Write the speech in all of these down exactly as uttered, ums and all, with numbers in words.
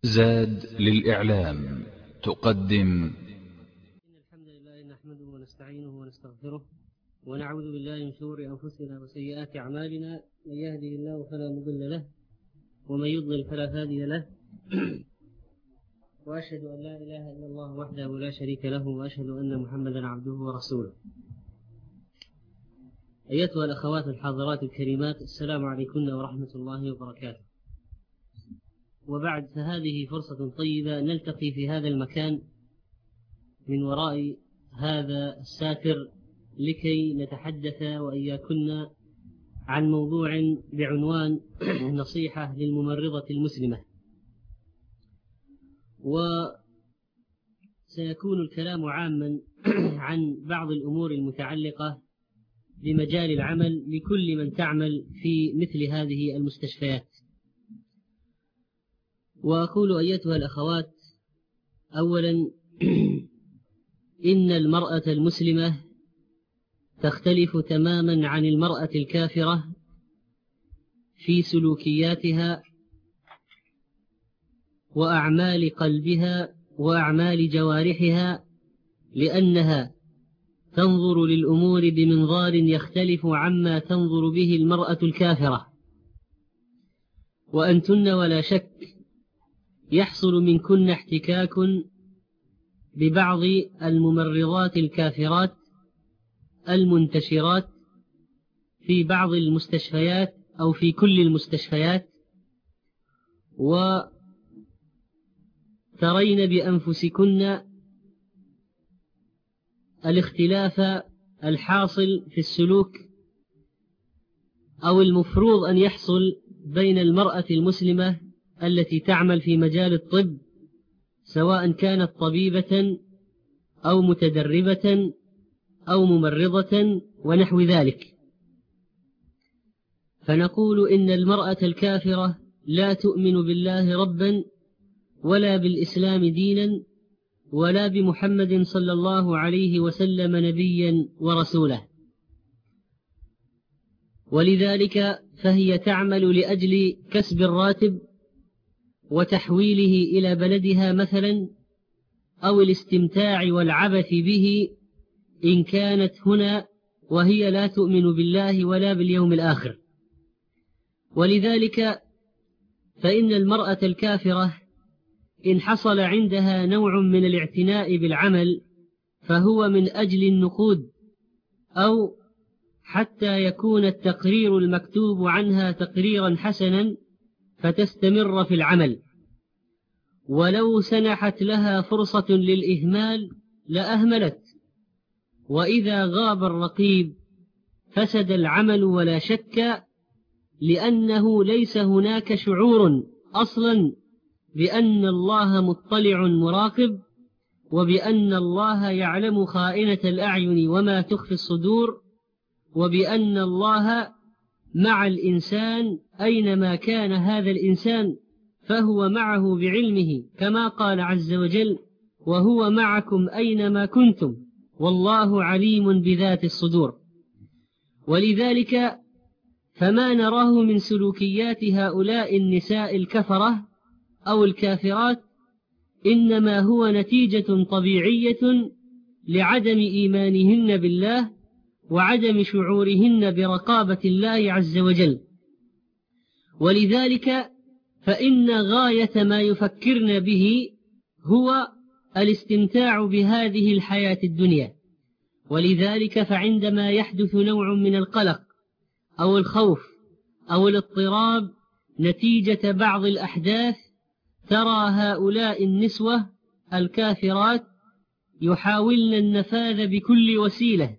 زاد للإعلام تقدم. إن الحمد لله نحمده ونستعينه ونستغفره ونعوذ بالله من شرور أنفسنا وسيئات أعمالنا، من يهده الله فلا مضل له ومن يضلل فلا هادي له. وأشهد أن لا إله إلا الله وحده لا شريك له، وأشهد أن محمدا عبده ورسوله. أيتها الأخوات الحاضرات الكريمات، السلام عليكم ورحمة الله وبركاته. وبعد، فهذه فرصة طيبة نلتقي في هذا المكان من وراء هذا الساتر لكي نتحدث وإياكن عن موضوع بعنوان نصيحة للممرضة المسلمة. وسيكون الكلام عاما عن بعض الأمور المتعلقة بمجال العمل لكل من تعمل في مثل هذه المستشفيات. وأقول أيتها الأخوات، أولا إن المرأة المسلمة تختلف تماما عن المرأة الكافرة في سلوكياتها وأعمال قلبها وأعمال جوارحها، لأنها تنظر للأمور بمنظار يختلف عما تنظر به المرأة الكافرة. وأنتن ولا شك يحصل منكن احتكاك ببعض الممرضات الكافرات المنتشرات في بعض المستشفيات أو في كل المستشفيات، وترين بأنفسكن الاختلاف الحاصل في السلوك أو المفروض أن يحصل بين المرأة المسلمة التي تعمل في مجال الطب، سواء كانت طبيبة أو متدربة أو ممرضة ونحو ذلك. فنقول إن المرأة الكافرة لا تؤمن بالله ربا ولا بالإسلام دينا ولا بمحمد صلى الله عليه وسلم نبيا ورسولا، ولذلك فهي تعمل لأجل كسب الراتب وتحويله إلى بلدها مثلا، أو الاستمتاع والعبث به إن كانت هنا وهي لا تؤمن بالله ولا باليوم الآخر. ولذلك فإن المرأة الكافرة إن حصل عندها نوع من الاعتناء بالعمل فهو من أجل النقود، أو حتى يكون التقرير المكتوب عنها تقريرا حسنا فتستمر في العمل. ولو سنحت لها فرصة للإهمال لأهملت، وإذا غاب الرقيب فسد العمل ولا شك، لأنه ليس هناك شعور أصلا بأن الله مطلع مراقب، وبأن الله يعلم خائنة الأعين وما تخفي الصدور، وبأن الله مع الإنسان أينما كان هذا الإنسان فهو معه بعلمه، كما قال عز وجل: وهو معكم أينما كنتم والله عليم بذات الصدور. ولذلك فما نراه من سلوكيات هؤلاء النساء الكفرة أو الكافرات إنما هو نتيجة طبيعية لعدم إيمانهن بالله وعدم شعورهن برقابة الله عز وجل. ولذلك فإن غاية ما يفكرن به هو الاستمتاع بهذه الحياة الدنيا. ولذلك فعندما يحدث نوع من القلق أو الخوف أو الاضطراب نتيجة بعض الأحداث، ترى هؤلاء النسوة الكافرات يحاولن النفاذ بكل وسيلة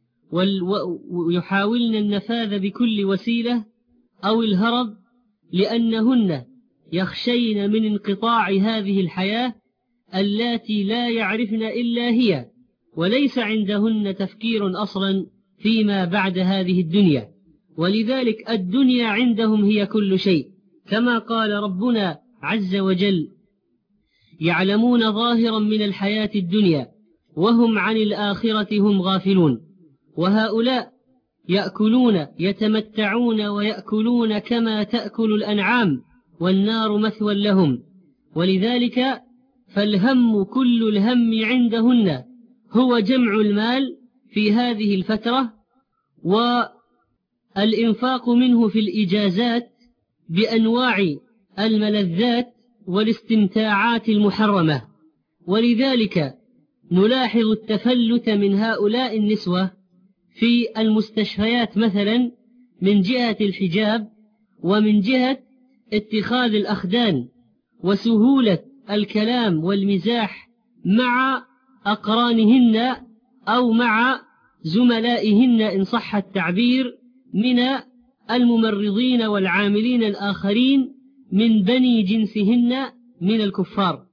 ويحاولن النفاذ بكل وسيلة أو الهرب، لأنهن يخشين من انقطاع هذه الحياة التي لا يعرفن إلا هي، وليس عندهن تفكير أصلا فيما بعد هذه الدنيا. ولذلك الدنيا عندهم هي كل شيء، كما قال ربنا عز وجل: يعلمون ظاهرا من الحياة الدنيا وهم عن الآخرة هم غافلون. وهؤلاء يأكلون يتمتعون ويأكلون كما تأكل الأنعام، والنار مثوى لهم. ولذلك فالهم كل الهم عندهن هو جمع المال في هذه الفترة، والإنفاق منه في الإجازات بأنواع الملذات والاستمتاعات المحرمة. ولذلك نلاحظ التفلت من هؤلاء النسوة في المستشفيات مثلا من جهة الحجاب، ومن جهة اتخاذ الأخدان، وسهولة الكلام والمزاح مع أقرانهن أو مع زملائهن إن صح التعبير من الممرضين والعاملين الآخرين من بني جنسهن من الكفار.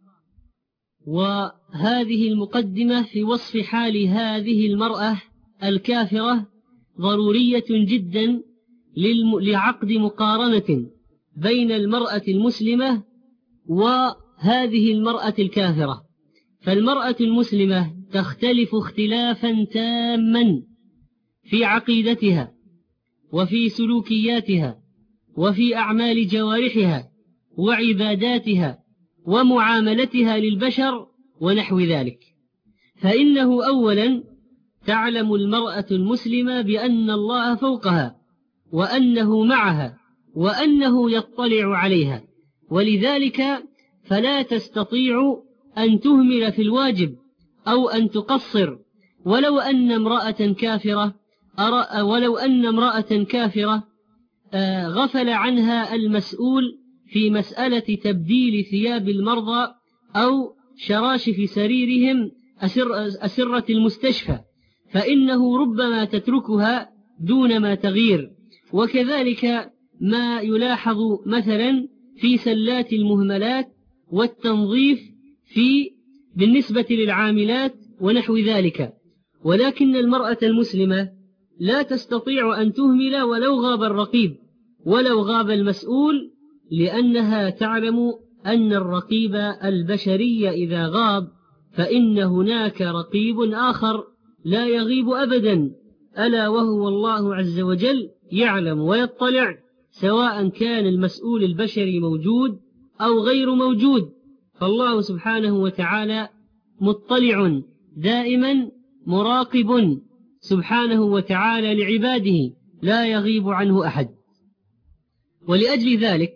وهذه المقدمة في وصف حال هذه المرأة الكافرة ضرورية جدا لعقد مقارنة بين المرأة المسلمة وهذه المرأة الكافرة. فالمرأة المسلمة تختلف اختلافا تاما في عقيدتها وفي سلوكياتها وفي أعمال جوارحها وعباداتها ومعاملتها للبشر ونحو ذلك. فإنه أولا تعلم المرأة المسلمة بأن الله فوقها وأنه معها وأنه يطلع عليها، ولذلك فلا تستطيع أن تهمل في الواجب أو أن تقصر، ولو أن امرأة كافرة ولو أن امرأة كافرة غفل عنها المسؤول في مسألة تبديل ثياب المرضى أو شراشف سريرهم أسرة المستشفى، فإنه ربما تتركها دون ما تغير. وكذلك ما يلاحظ مثلا في سلات المهملات والتنظيف في بالنسبة للعاملات ونحو ذلك. ولكن المرأة المسلمة لا تستطيع أن تهمل ولو غاب الرقيب ولو غاب المسؤول، لأنها تعلم أن الرقيب البشري إذا غاب فإن هناك رقيب آخر لا يغيب أبدا، ألا وهو الله عز وجل، يعلم ويطلع سواء كان المسؤول البشري موجود أو غير موجود. فالله سبحانه وتعالى مطلع دائما مراقب سبحانه وتعالى لعباده لا يغيب عنه أحد. ولأجل ذلك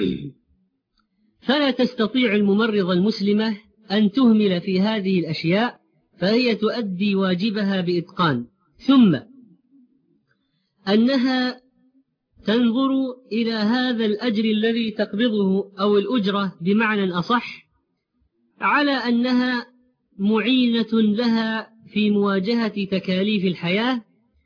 فلا تستطيع الممرضة المسلمة أن تهمل في هذه الأشياء، فهي تؤدي واجبها بإتقان. ثم أنها تنظر إلى هذا الأجر الذي تقبضه أو الأجرة بمعنى أصح على أنها معينة لها في مواجهة تكاليف الحياة،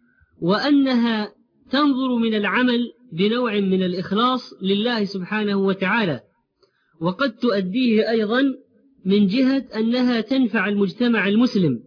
وأنها تنظر من العمل بنوع من الإخلاص لله سبحانه وتعالى، وقد تؤديه أيضا من جهة أنها تنفع المجتمع المسلم.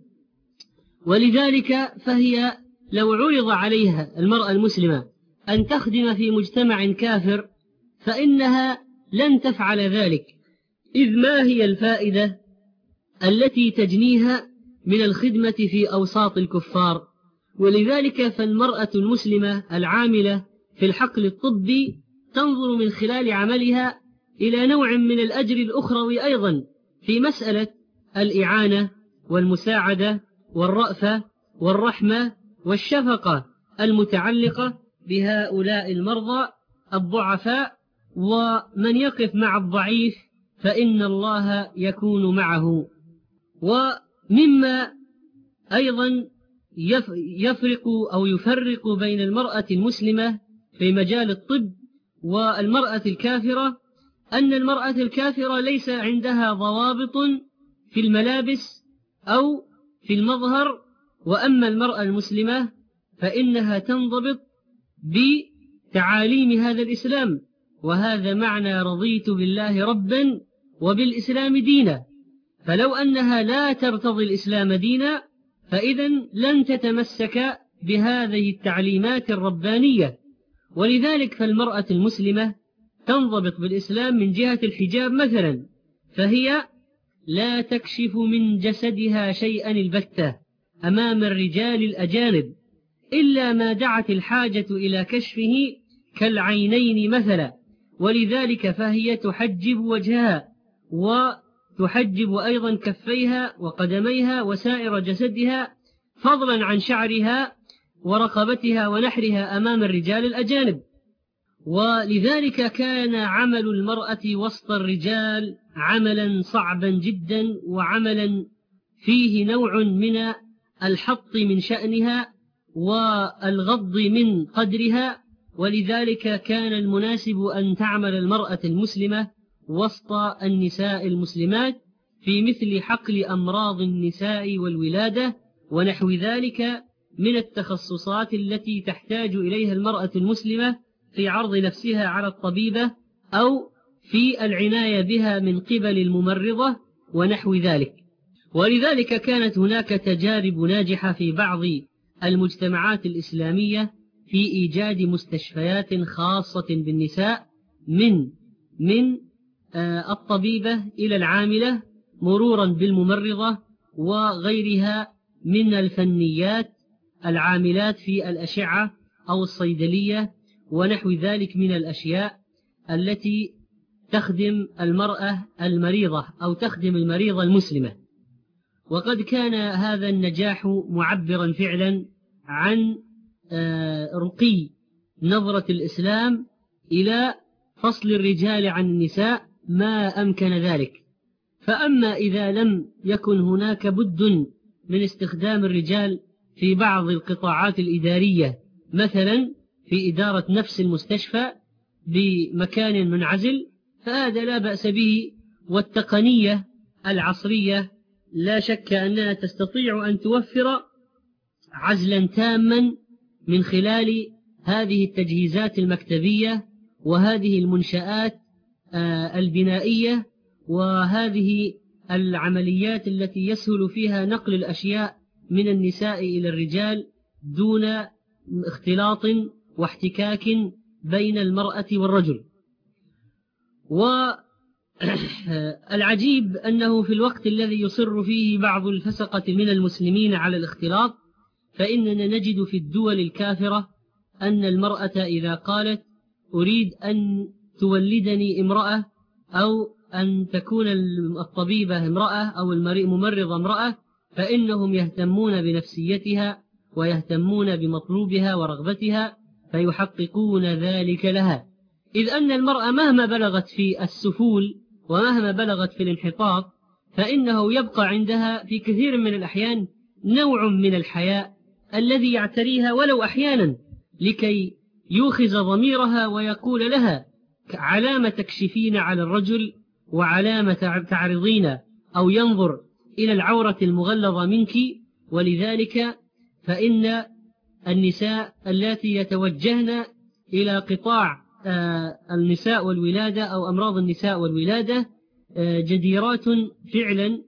ولذلك فهي لو عرض عليها المرأة المسلمة أن تخدم في مجتمع كافر فإنها لن تفعل ذلك، إذ ما هي الفائدة التي تجنيها من الخدمة في أوساط الكفار؟ ولذلك فالمرأة المسلمة العاملة في الحقل الطبي تنظر من خلال عملها إلى نوع من الأجر الأخروي أيضا في مسألة الإعانة والمساعدة والرأفة والرحمة والشفقة المتعلقة بهؤلاء المرضى الضعفاء. ومن يقف مع الضعيف فإن الله يكون معه. ومما أيضا يفرق أو يفرق بين المرأة المسلمة في مجال الطب والمرأة الكافرة أن المرأة الكافرة ليس عندها ضوابط في الملابس أو في المظهر، وأما المرأة المسلمة فإنها تنضبط بتعاليم هذا الإسلام، وهذا معنى رضيت بالله ربا وبالإسلام دينا. فلو أنها لا ترتضي الإسلام دينا فإذن لن تتمسك بهذه التعليمات الربانية. ولذلك فالمرأة المسلمة تنضبط بالإسلام من جهة الحجاب مثلا، فهي لا تكشف من جسدها شيئا البتة أمام الرجال الأجانب إلا ما دعت الحاجة إلى كشفه كالعينين مثلا، ولذلك فهي تحجب وجهها وتحجب أيضا كفيها وقدميها وسائر جسدها، فضلا عن شعرها ورقبتها ونحرها أمام الرجال الأجانب. ولذلك كان عمل المرأة وسط الرجال عملا صعبا جدا، وعملا فيه نوع من الحط من شأنها والغض من قدرها. ولذلك كان المناسب أن تعمل المرأة المسلمة وسط النساء المسلمات في مثل حقل أمراض النساء والولادة ونحو ذلك من التخصصات التي تحتاج إليها المرأة المسلمة في عرض نفسها على الطبيبة أو في العناية بها من قبل الممرضة ونحو ذلك. ولذلك كانت هناك تجارب ناجحة في بعض المجتمعات الإسلامية في إيجاد مستشفيات خاصة بالنساء، من من الطبيبة إلى العاملة مرورا بالممرضة وغيرها من الفنيات العاملات في الأشعة أو الصيدلية ونحو ذلك من الأشياء التي تخدم المرأة المريضة أو تخدم المريضة المسلمة. وقد كان هذا النجاح معبرا فعلا عن رقي نظرة الإسلام إلى فصل الرجال عن النساء ما أمكن ذلك. فأما إذا لم يكن هناك بد من استخدام الرجال في بعض القطاعات الإدارية، مثلا في إدارة نفس المستشفى بمكان منعزل، فهذا لا بأس به. والتقنية العصرية لا شك أنها تستطيع أن توفر عزلا تاما من خلال هذه التجهيزات المكتبية وهذه المنشآت البنائية وهذه العمليات التي يسهل فيها نقل الأشياء من النساء إلى الرجال دون اختلاط واحتكاك بين المرأة والرجل. والعجيب أنه في الوقت الذي يصر فيه بعض الفسقة من المسلمين على الاختلاط، فإننا نجد في الدول الكافرة أن المرأة إذا قالت أريد أن تولدني امرأة أو أن تكون الطبيبة امرأة أو الممرضة امرأة، فإنهم يهتمون بنفسيتها ويهتمون بمطلوبها ورغبتها فيحققون ذلك لها. إذ أن المرأة مهما بلغت في السفول ومهما بلغت في الانحطاط فإنه يبقى عندها في كثير من الأحيان نوع من الحياء الذي يعتريها ولو أحيانا، لكي يوخز ضميرها ويقول لها علامة تكشفين على الرجل وعلامة تعرضين أو ينظر إلى العورة المغلظة منك. ولذلك فإن النساء التي يتوجهن إلى قطاع النساء والولادة أو أمراض النساء والولادة جديرات فعلا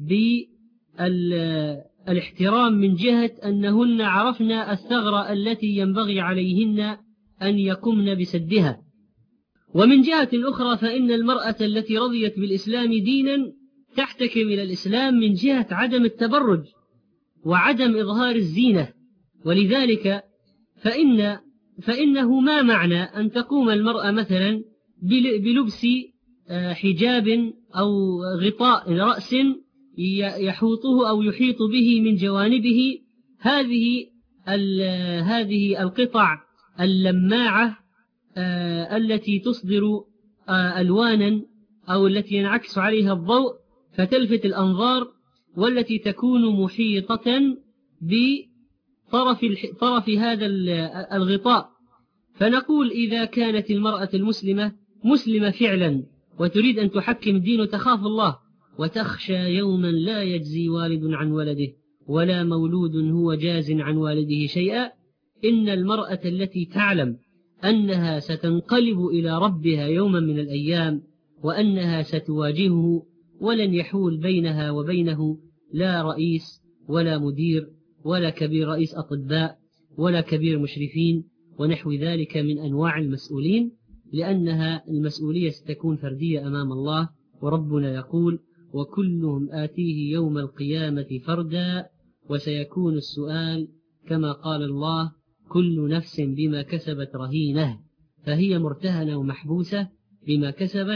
بالاحترام من جهة أنهن عرفن الثغرة التي ينبغي عليهن أن يقمن بسدها. ومن جهة أخرى فإن المرأة التي رضيت بالإسلام دينا تحتكم إلى الإسلام من جهة عدم التبرج وعدم إظهار الزينة. ولذلك فإن فإنه ما معنى أن تقوم المرأة مثلا بلبس حجاب أو غطاء رأس يحوطه أو يحيط به من جوانبه هذه هذه القطع اللماعة التي تصدر ألوانا أو التي ينعكس عليها الضوء فتلفت الأنظار، والتي تكون محيطة بطرف طرف هذا الغطاء. فنقول إذا كانت المرأة المسلمة مسلمة فعلا وتريد أن تحكم الدين وتخاف الله وتخشى يوما لا يجزي والد عن ولده ولا مولود هو جاز عن والده شيئا، إن المرأة التي تعلم أنها ستنقلب إلى ربها يوما من الأيام وأنها ستواجهه ولن يحول بينها وبينه لا رئيس ولا مدير ولا كبير رئيس أطباء ولا كبير مشرفين ونحو ذلك من أنواع المسؤولين، لأنها المسؤولية ستكون فردية أمام الله. وربنا يقول وكلهم آتيه يوم القيامة فردا وسيكون السؤال كما قال الله كل نفس بما كسبت رهينة، فهي مرتهنة ومحبوسة بما كسبت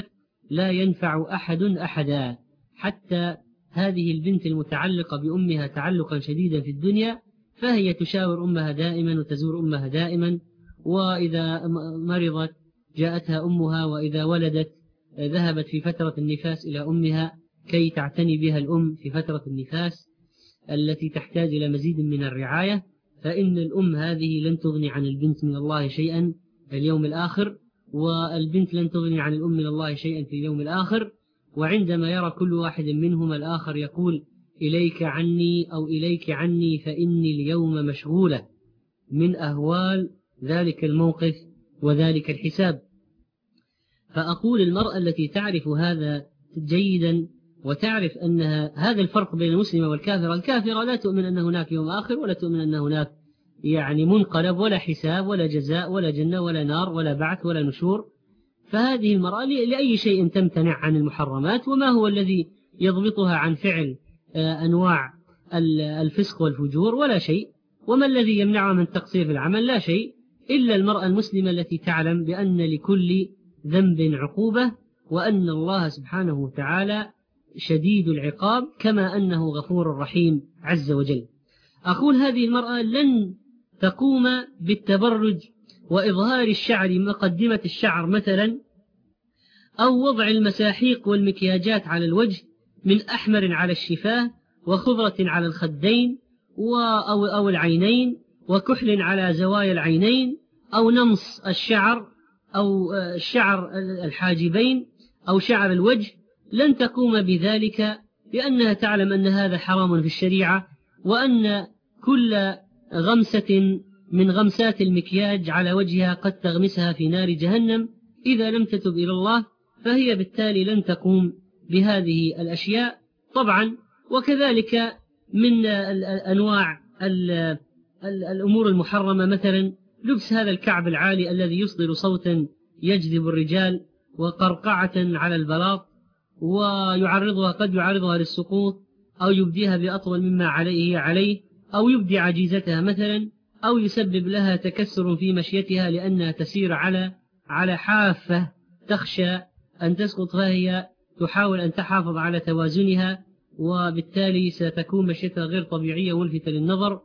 لا ينفع أحد أحدا. حتى هذه البنت المتعلقة بأمها تعلقا شديدا في الدنيا فهي تشاور أمها دائما وتزور أمها دائما، وإذا مرضت جاءتها أمها، وإذا ولدت ذهبت في فترة النفاس إلى أمها كي تعتني بها الأم في فترة النفاس التي تحتاج إلى مزيد من الرعاية. فإن الأم هذه لن تغني عن البنت من الله شيئا في اليوم الآخر، والبنت لن تغني عن الأم من الله شيئا في اليوم الآخر. وعندما يرى كل واحد منهما الآخر يقول إليك عني أو إليك عني فإني اليوم مشغولة من أهوال ذلك الموقف وذلك الحساب. فأقول المرأة التي تعرف هذا جيدا وتعرف أنها هذا الفرق بين المسلمة والكافرة، الكافرة لا تؤمن أن هناك يوم آخر، ولا تؤمن أن هناك يعني منقلب ولا حساب ولا جزاء ولا جنة ولا نار ولا بعث ولا نشور. فهذه المرأة لأي شيء تمتنع عن المحرمات. وما هو الذي يضبطها عن فعل أنواع الفسق والفجور؟ ولا شيء. وما الذي يمنعها من تقصير في العمل؟ لا شيء، إلا المرأة المسلمة التي تعلم بأن لكل ذنب عقوبة، وأن الله سبحانه وتعالى شديد العقاب كما أنه غفور رحيم عز وجل. أقول هذه المرأة لن تقوم بالتبرج وإظهار الشعر، مقدمة الشعر مثلا، أو وضع المساحيق والمكياجات على الوجه من أحمر على الشفاه وخضرة على الخدين أو, أو العينين وكحل على زوايا العينين، أو نمص الشعر أو شعر الحاجبين أو شعر الوجه. لن تقوم بذلك لأنها تعلم أن هذا حرام في الشريعة، وأن كل غمسة من غمسات المكياج على وجهها قد تغمسها في نار جهنم إذا لم تتب إلى الله، فهي بالتالي لن تقوم بهذه الأشياء طبعا. وكذلك من أنواع الأمور المحرمة مثلا لبس هذا الكعب العالي الذي يصدر صوتا يجذب الرجال، وقرقعة على البلاط، ويعرضها قد يعرضها للسقوط، أو يبديها بأطول مما عليه عليه، أو يبدي عجيزتها مثلا، أو يسبب لها تكسر في مشيتها لأنها تسير على على حافة تخشى أن تسقط، فهي تحاول أن تحافظ على توازنها، وبالتالي ستكون مشيتها غير طبيعية ملفتة للنظر.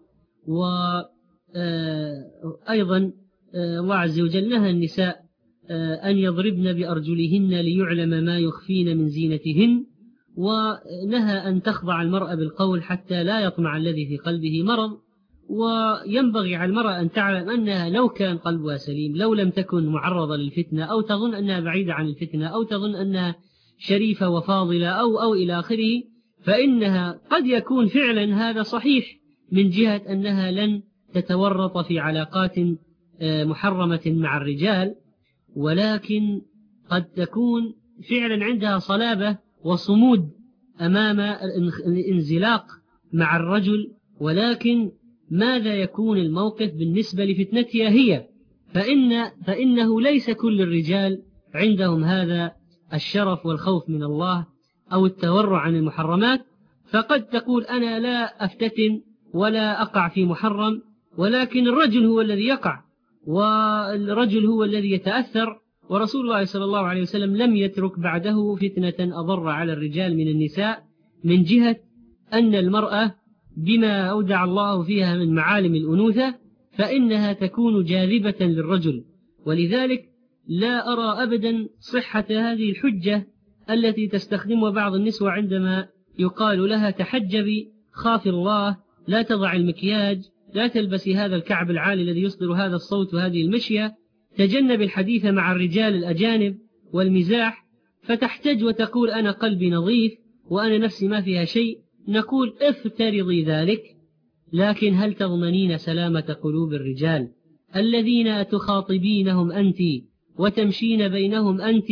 وأيضا الله عز وجل نهى النساء أن يضربن بأرجلهن ليعلم ما يخفين من زينتهن، ونهى أن تخضع المرأة بالقول حتى لا يطمع الذي في قلبه مرض. وينبغي على المرأة أن تعلم أنها لو كان قلبها سليم، لو لم تكن معرضة للفتنة، أو تظن أنها بعيدة عن الفتنة، أو تظن أنها شريفة وفاضلة أو أو إلى آخره، فإنها قد يكون فعلا هذا صحيح من جهة أنها لن تتورط في علاقات محرمة مع الرجال، ولكن قد تكون فعلا عندها صلابة وصمود أمام الانزلاق مع الرجل. ولكن ماذا يكون الموقف بالنسبة لفتنتها هي؟ فإن فإنه ليس كل الرجال عندهم هذا الشرف والخوف من الله أو التورع عن المحرمات. فقد تقول أنا لا أفتتن ولا أقع في محرم، ولكن الرجل هو الذي يقع، والرجل هو الذي يتأثر. ورسول الله صلى الله عليه وسلم لم يترك بعده فتنة أضر على الرجال من النساء، من جهة أن المرأة بما أودع الله فيها من معالم الأنوثة فإنها تكون جاذبة للرجل. ولذلك لا أرى أبدا صحة هذه الحجة التي تستخدمها بعض النسوة عندما يقال لها تحجبي، خافي الله، لا تضع المكياج، لا تلبسي هذا الكعب العالي الذي يصدر هذا الصوت وهذه المشية، تجنب الحديث مع الرجال الأجانب والمزاح، فتحتج وتقول أنا قلبي نظيف وأنا نفسي ما فيها شيء. نقول افترضي ذلك، لكن هل تضمنين سلامة قلوب الرجال الذين تخاطبينهم أنت وتمشين بينهم أنت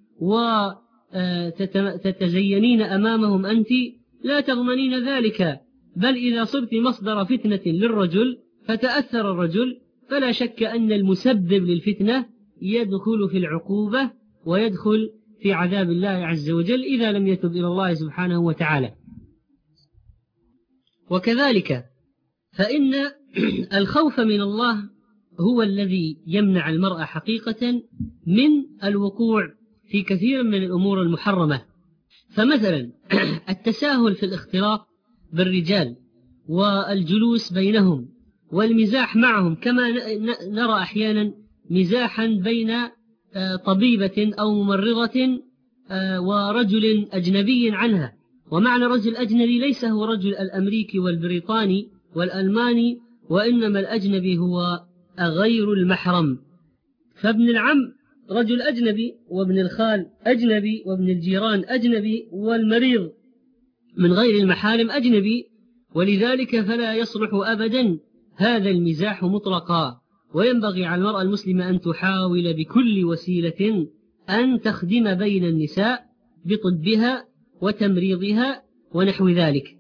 وتتزينين أمامهم أنت؟ لا تضمنين ذلك، بل إذا صرت مصدر فتنة للرجل فتأثر الرجل، فلا شك أن المسبب للفتنة يدخل في العقوبة ويدخل في عذاب الله عز وجل إذا لم يتب إلى الله سبحانه وتعالى. وكذلك فإن الخوف من الله هو الذي يمنع المرأة حقيقة من الوقوع في كثير من الأمور المحرمة. فمثلا التساهل في الاختلاط بالرجال والجلوس بينهم والمزاح معهم، كما نرى أحيانا مزاحا بين طبيبة أو ممرضة ورجل أجنبي عنها، ومعنى رجل أجنبي ليس هو رجل الأمريكي والبريطاني والألماني، وإنما الأجنبي هو غير المحرم. فابن العم رجل أجنبي، وابن الخال أجنبي، وابن الجيران أجنبي، والمريض من غير المحارم أجنبي، ولذلك فلا يصلح أبدا هذا المزاح مطلقا. وينبغي على المرأة المسلمة أن تحاول بكل وسيلة أن تخدم بين النساء بطبها وتمريضها ونحو ذلك.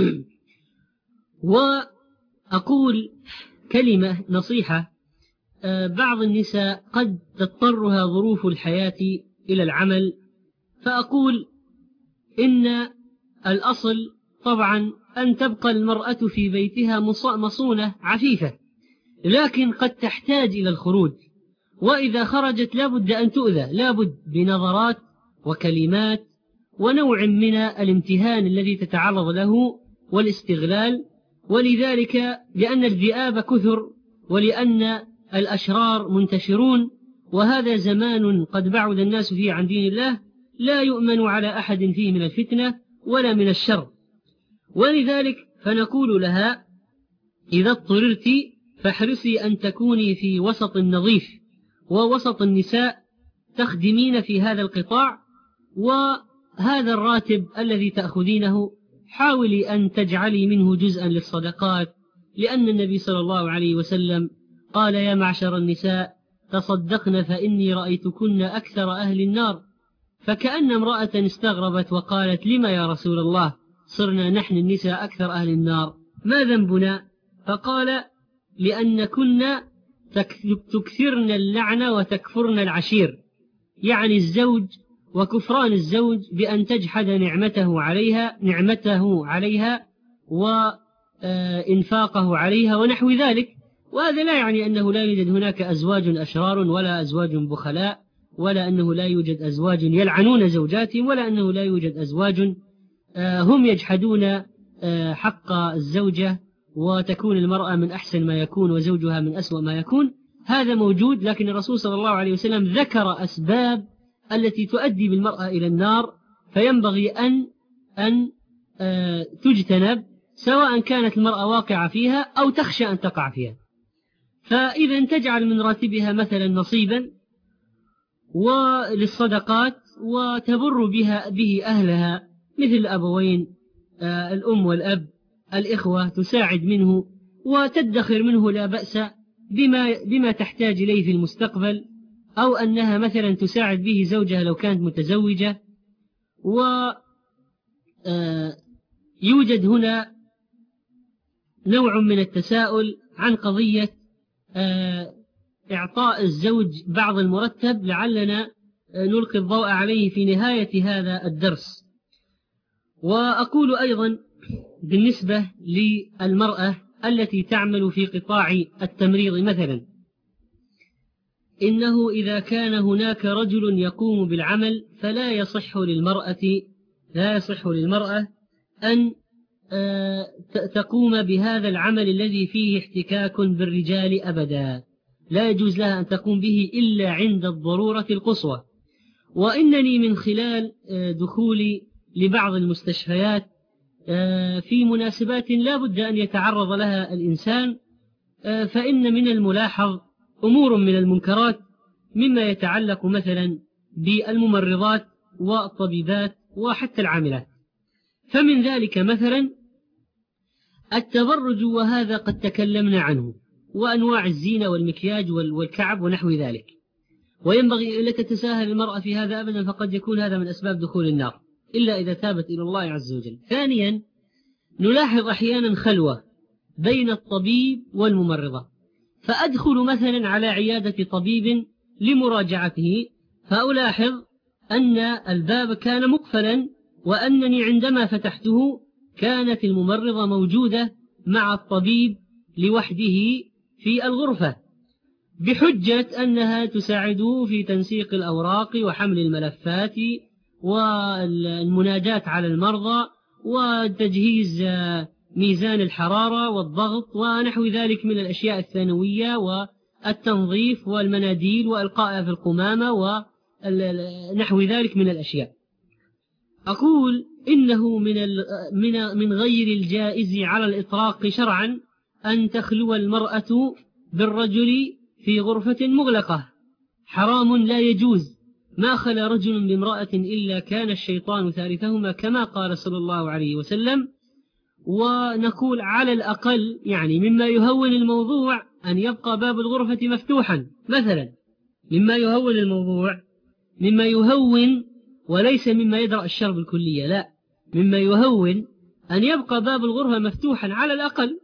وأقول كلمة نصيحة: بعض النساء قد تضطرها ظروف الحياة إلى العمل، فأقول إن الأصل طبعا أن تبقى المرأة في بيتها مصونة عفيفة، لكن قد تحتاج إلى الخروج، وإذا خرجت لابد أن تؤذى، لابد بنظرات وكلمات ونوع من الامتهان الذي تتعرض له والاستغلال. ولذلك لأن الذئاب كثر ولأن الأشرار منتشرون، وهذا زمان قد بعد الناس فيه عن دين الله، لا يؤمن على أحد فيه من الفتنة ولا من الشر. ولذلك فنقول لها: إذا اضطررت فاحرصي أن تكوني في وسط نظيف ووسط النساء تخدمين في هذا القطاع، وهذا الراتب الذي تأخذينه حاولي أن تجعلي منه جزءا للصدقات، لأن النبي صلى الله عليه وسلم قال: يا معشر النساء تصدقن فإني رأيتكن أكثر أهل النار. فكأن امرأة استغربت وقالت: لما يا رسول الله صرنا نحن النساء أكثر أهل النار، ما ذنبنا؟ فقال: لأن كنا تكثرن اللعنة وتكفرن العشير، يعني الزوج وكفران الزوج بأن تجحد نعمته عليها نعمته عليها وإنفاقه عليها ونحو ذلك. وهذا لا يعني أنه لا يوجد هناك أزواج أشرار ولا أزواج بخلاء، ولا أنه لا يوجد أزواج يلعنون زوجاتهم، ولا أنه لا يوجد أزواج هم يجحدون حق الزوجة وتكون المرأة من أحسن ما يكون وزوجها من أسوأ ما يكون. هذا موجود، لكن الرسول صلى الله عليه وسلم ذكر أسباب التي تؤدي بالمرأة إلى النار، فينبغي أن أن تجتنب، سواء كانت المرأة واقعة فيها أو تخشى أن تقع فيها. فإذا تجعل من راتبها مثلا نصيبا وللصدقات وتبر بها به أهلها، مثل الأبوين، الأم والأب، الإخوة، تساعد منه وتدخر منه لا بأس بما, بما تحتاج إليه في المستقبل، أو أنها مثلا تساعد به زوجها لو كانت متزوجة. ويوجد هنا نوع من التساؤل عن قضية إعطاء الزوج بعض المرتب، لعلنا نلقي الضوء عليه في نهاية هذا الدرس. وأقول أيضا بالنسبة للمرأة التي تعمل في قطاع التمريض مثلا، إنه إذا كان هناك رجل يقوم بالعمل فلا يصح للمرأة لا يصح للمرأة أن تقوم بهذا العمل الذي فيه احتكاك بالرجال أبدا، لا يجوز لها أن تقوم به إلا عند الضرورة القصوى. وإنني من خلال دخولي لبعض المستشفيات في مناسبات لا بد أن يتعرض لها الإنسان، فإن من الملاحظ أمور من المنكرات مما يتعلق مثلا بالممرضات والطبيبات وحتى العاملات. فمن ذلك مثلا التبرج، وهذا قد تكلمنا عنه، وأنواع الزينة والمكياج والكعب ونحو ذلك. وينبغي ألا تتساهل المرأة في هذا أبدا، فقد يكون هذا من أسباب دخول النار إلا إذا تابت إلى الله عز وجل. ثانيا، نلاحظ أحيانا خلوة بين الطبيب والممرضة، فأدخل مثلا على عيادة طبيب لمراجعته، فألاحظ أن الباب كان مقفلا، وأنني عندما فتحته كانت الممرضة موجودة مع الطبيب لوحده في الغرفة. بحجة أنها تساعده في تنسيق الأوراق وحمل الملفات والمناداة على المرضى وتجهيز ميزان الحرارة والضغط ونحو ذلك من الأشياء الثانوية والتنظيف والمناديل وإلقائها في القمامة ونحو ذلك من الأشياء. أقول إنه من من من غير الجائز على الإطلاق شرعا أن تخلو المرأة بالرجل في غرفة مغلقة، حرام لا يجوز. ما خلا رجل بامرأة إلا كان الشيطان ثالثهما كما قال صلى الله عليه وسلم. ونقول على الأقل يعني مما يهون الموضوع أن يبقى باب الغرفة مفتوحا مثلا، مما يهون الموضوع، مما يهون وليس مما يدرأ الشر بالكلية، لا، مما يهون أن يبقى باب الغرفة مفتوحا على الأقل،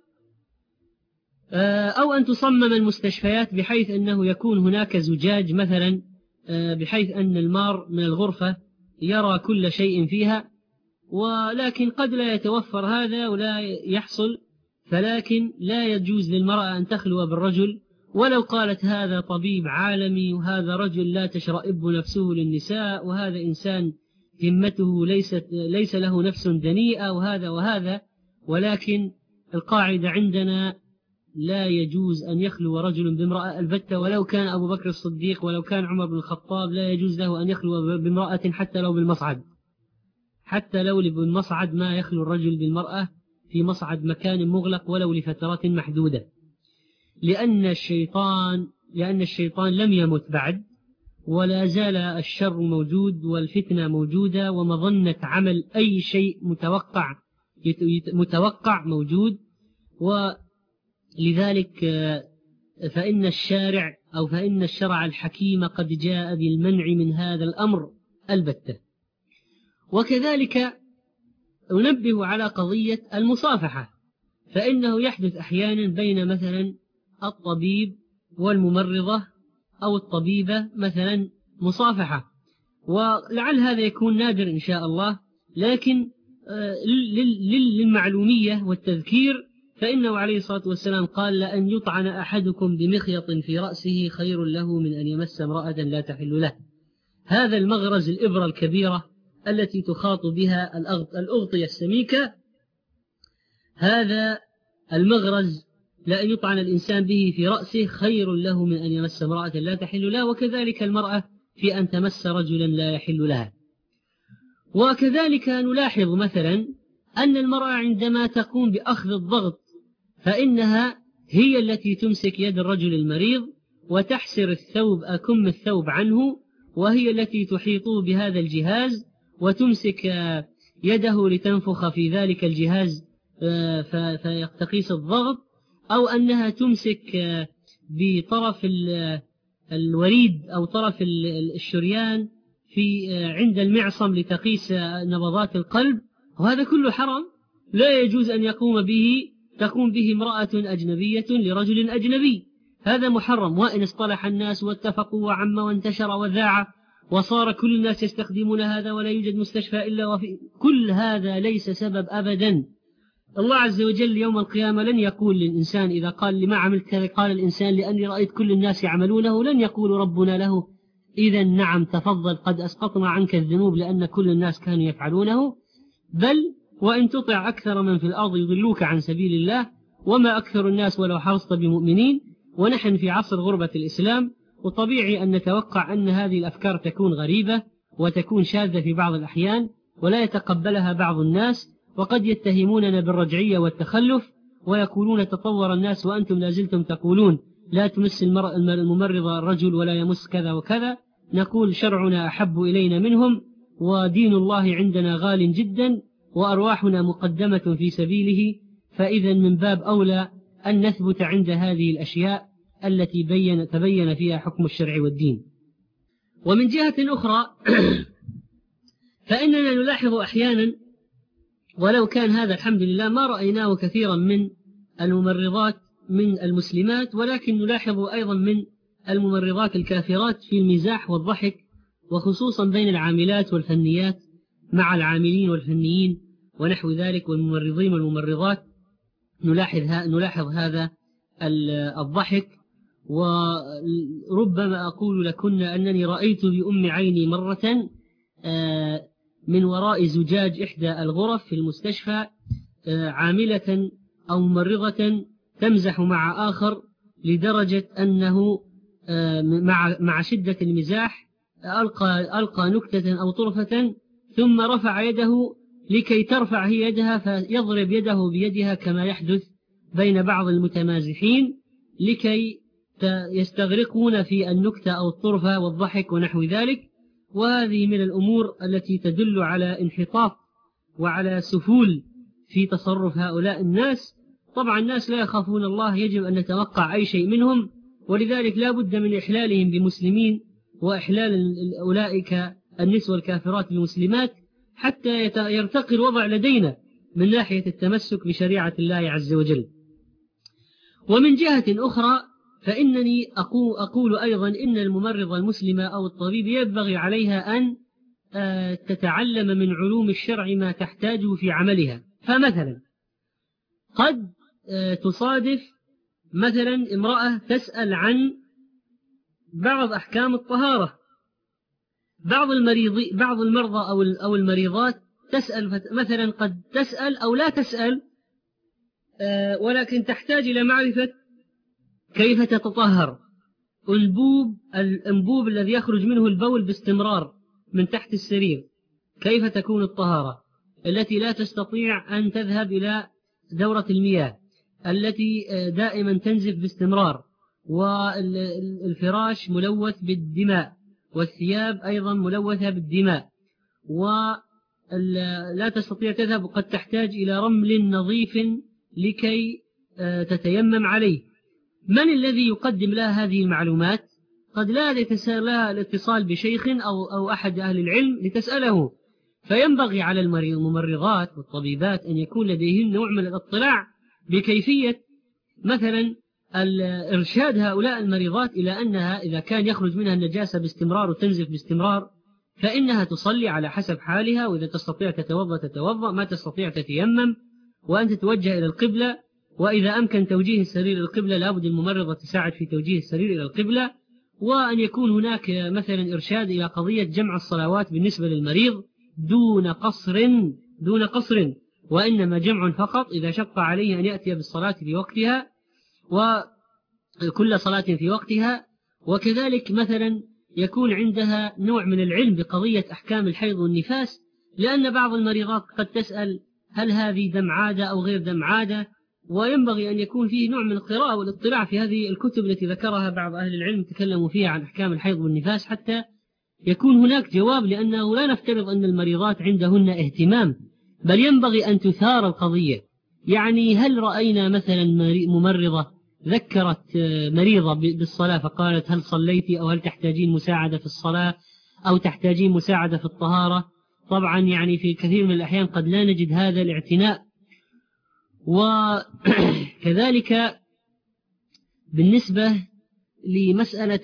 أو أن تصمم المستشفيات بحيث أنه يكون هناك زجاج مثلا، بحيث أن المار من الغرفة يرى كل شيء فيها. ولكن قد لا يتوفر هذا ولا يحصل، فلكن لا يجوز للمرأة أن تخلو بالرجل ولو قالت هذا طبيب عالمي وهذا رجل لا تشرئب نفسه للنساء وهذا إنسان همته ليست ليس له نفس دنيئة وهذا وهذا. ولكن القاعدة عندنا لا يجوز أن يخلو رجل بامرأة البتة، ولو كان أبو بكر الصديق ولو كان عمر بن الخطاب لا يجوز له أن يخلو بامرأة حتى لو بالمصعد، حتى لو بالمصعد ما يخلو الرجل بالمرأة في مصعد مكان مغلق ولو لفترات محدودة، لأن الشيطان لأن الشيطان لم يمت بعد ولا زال الشر موجود والفتنة موجودة ومظنة عمل أي شيء متوقع متوقع موجود. ولذلك فإن الشارع أو فإن الشرع الحكيم قد جاء بالمنع من هذا الأمر البتة. وكذلك أنبه على قضية المصافحة، فإنه يحدث أحيانا بين مثلا الطبيب والممرضة أو الطبيبة مثلا مصافحة، ولعل هذا يكون نادر إن شاء الله، لكن للمعلومية والتذكير فإنه عليه الصلاة والسلام قال لأن يطعن أحدكم بمخيط في رأسه خير له من أن يمس امرأة لا تحل له. هذا المغرز الإبرة الكبيرة التي تخاط بها الأغطية السميكة، هذا المغرز لأن يطعن الإنسان به في رأسه خير له من أن يمس امرأة لا تحل له، وكذلك المرأة في أن تمس رجلا لا يحل لها. وكذلك نلاحظ مثلا أن المرأة عندما تقوم بأخذ الضغط فإنها هي التي تمسك يد الرجل المريض وتحسر الثوب أكم الثوب عنه، وهي التي تحيط بهذا الجهاز وتمسك يده لتنفخ في ذلك الجهاز فتقيس الضغط، أو أنها تمسك بطرف الوريد أو طرف الشريان في عند المعصم لتقيس نبضات القلب. وهذا كله حرام لا يجوز أن يقوم به تقوم به امرأة أجنبية لرجل أجنبي، هذا محرم. وإن اصطلح الناس واتفقوا وعم وانتشر وذاع وصار كل الناس يستخدمون هذا ولا يوجد مستشفى إلا وفي كل هذا ليس سبب أبدا. الله عز وجل يوم القيامة لن يقول للإنسان إذا قال لما عملت كذا قال الإنسان لأني رأيت كل الناس يعملونه، لن يقول ربنا له إذا نعم تفضل قد أسقطنا عنك الذنوب لأن كل الناس كانوا يفعلونه، بل وإن تطع أكثر من في الأرض يضلوك عن سبيل الله وما أكثر الناس ولو حرصت بمؤمنين. ونحن في عصر غربة الإسلام، وطبيعي أن نتوقع أن هذه الأفكار تكون غريبة وتكون شاذة في بعض الأحيان ولا يتقبلها بعض الناس، وقد يتهموننا بالرجعية والتخلف ويقولون تطور الناس وأنتم لازلتم تقولون لا تمس الممرضة الرجل ولا يمس كذا وكذا. نقول شرعنا أحب إلينا منهم، ودين الله عندنا غال جدا، وأرواحنا مقدمة في سبيله، فإذا من باب أولى أن نثبت عند هذه الأشياء التي بين تبين فيها حكم الشرع والدين. ومن جهة أخرى فإننا نلاحظ أحيانا، ولو كان هذا الحمد لله ما رأيناه كثيرا من الممرضات من المسلمات، ولكن نلاحظ أيضا من الممرضات الكافرات في المزاح والضحك، وخصوصا بين العاملات والفنيات مع العاملين والفنيين ونحو ذلك والممرضين والممرضات، نلاحظ, نلاحظ هذا الضحك. وربما أقول لكن أنني رأيت بأم عيني مرة من وراء زجاج إحدى الغرف في المستشفى عاملة أو ممرضة تمزح مع آخر، لدرجة أنه مع مع شدة المزاح ألقى ألقى نكتة أو طرفة ثم رفع يده لكي ترفع هي يدها فيضرب يده بيدها كما يحدث بين بعض المتمازحين لكي يستغرقون في النكتة أو الطرفة والضحك ونحو ذلك. وهذه من الأمور التي تدل على انحطاط وعلى سفول في تصرف هؤلاء الناس. طبعا الناس لا يخافون الله، يجب أن نتوقع أي شيء منهم، ولذلك لا بد من إحلالهم بمسلمين وإحلال أولئك النسوة الكافرات بالمسلمات حتى يرتقي الوضع لدينا من ناحية التمسك بشريعة الله عز وجل. ومن جهة أخرى فإنني أقول أيضا إن الممرضة المسلمة أو الطبيب ينبغي عليها أن تتعلم من علوم الشرع ما تحتاجه في عملها. فمثلا قد تصادف مثلا امرأة تسأل عن بعض أحكام الطهارة، بعض المريض بعض المرضى أو أو المريضات تسأل مثلا، قد تسأل أو لا تسأل ولكن تحتاج إلى معرفة كيف تتطهر. الأنبوب الأنبوب الذي يخرج منه البول باستمرار من تحت السرير، كيف تكون الطهارة؟ التي لا تستطيع أن تذهب إلى دورة المياه، التي دائما تنزف باستمرار، والفراش ملوث بالدماء، والثياب أيضا ملوثة بالدماء، ولا تستطيع تذهب، وقد تحتاج إلى رمل نظيف لكي تتيمم عليه. من الذي يقدم لها هذه المعلومات؟ قد لا لها الاتصال بشيخ أو, أو أحد أهل العلم لتسأله. فينبغي على الممرضات والطبيبات أن يكون لديهن نوع من الاطلاع بكيفية مثلا إرشاد هؤلاء المريضات إلى أنها إذا كان يخرج منها النجاسة باستمرار وتنزف باستمرار فإنها تصلي على حسب حالها، وإذا تستطيع تتوضأ تتوضأ، ما تستطيع تتيمم، وأن تتوجه إلى القبلة، وإذا أمكن توجيه السرير إلى القبلة لابد الممرضة تساعد في توجيه السرير إلى القبلة. وأن يكون هناك مثلا إرشاد إلى قضية جمع الصلوات بالنسبة للمريض دون قصر دون قصر وإنما جمع فقط إذا شق عليه أن يأتي بالصلاة في وقتها وكل صلاة في وقتها. وكذلك مثلا يكون عندها نوع من العلم بقضية أحكام الحيض والنفاس، لأن بعض المريضات قد تسأل هل هذه دم عادة أو غير دم عادة، وينبغي أن يكون فيه نوع من القراءة والاطلاع في هذه الكتب التي ذكرها بعض أهل العلم تكلموا فيها عن أحكام الحيض والنفاس حتى يكون هناك جواب، لأنه لا نفترض أن المريضات عندهن اهتمام، بل ينبغي أن تثار القضية. يعني هل رأينا مثلا ممرضة ذكرت مريضة بالصلاة فقالت هل صليتي أو هل تحتاجين مساعدة في الصلاة أو تحتاجين مساعدة في الطهارة؟ طبعا يعني في كثير من الأحيان قد لا نجد هذا الاعتناء. وكذلك بالنسبة لمسألة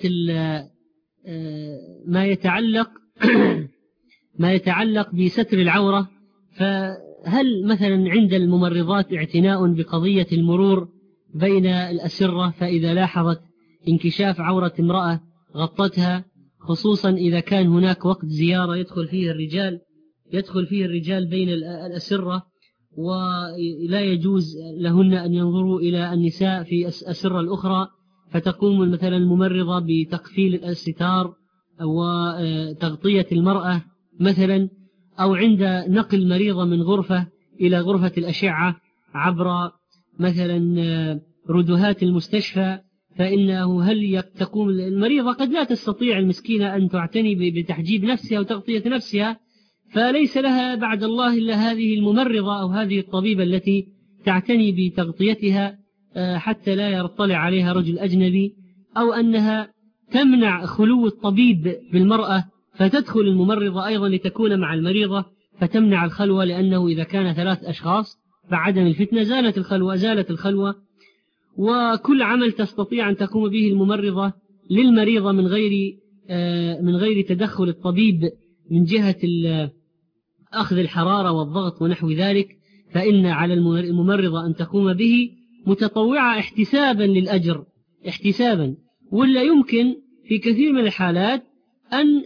ما يتعلق ما يتعلق بستر العورة، فهل مثلا عند الممرضات اعتناء بقضية المرور بين الأسرة، فإذا لاحظت انكشاف عورة امرأة غطتها، خصوصا إذا كان هناك وقت زيارة يدخل فيه الرجال يدخل فيه الرجال بين الأسرة، ولا يجوز لهن أن ينظروا إلى النساء في الأسرة الأخرى، فتقوم مثلا الممرضة بتقفيل الستار وتغطية المرأة مثلا، أو عند نقل مريضة من غرفة إلى غرفة الأشعة عبر مثلا ردهات المستشفى، فإنه هل تقوم المريضة قد لا تستطيع المسكينة أن تعتني بتحجيب نفسها وتغطية نفسها، فليس لها بعد الله إلا هذه الممرضة أو هذه الطبيبة التي تعتني بتغطيتها حتى لا يطلع عليها رجل أجنبي، أو أنها تمنع خلو الطبيب بالمرأة فتدخل الممرضة أيضا لتكون مع المريضة فتمنع الخلوة، لأنه إذا كان ثلاث أشخاص بعدم الفتنة زالت الخلوة زالت الخلوة وكل عمل تستطيع أن تقوم به الممرضة للمريضة من غير من غير تدخل الطبيب من جهة أخذ الحرارة والضغط ونحو ذلك، فإن على الممرضة أن تقوم به متطوعة احتسابا للأجر احتسابا ولا يمكن في كثير من الحالات أن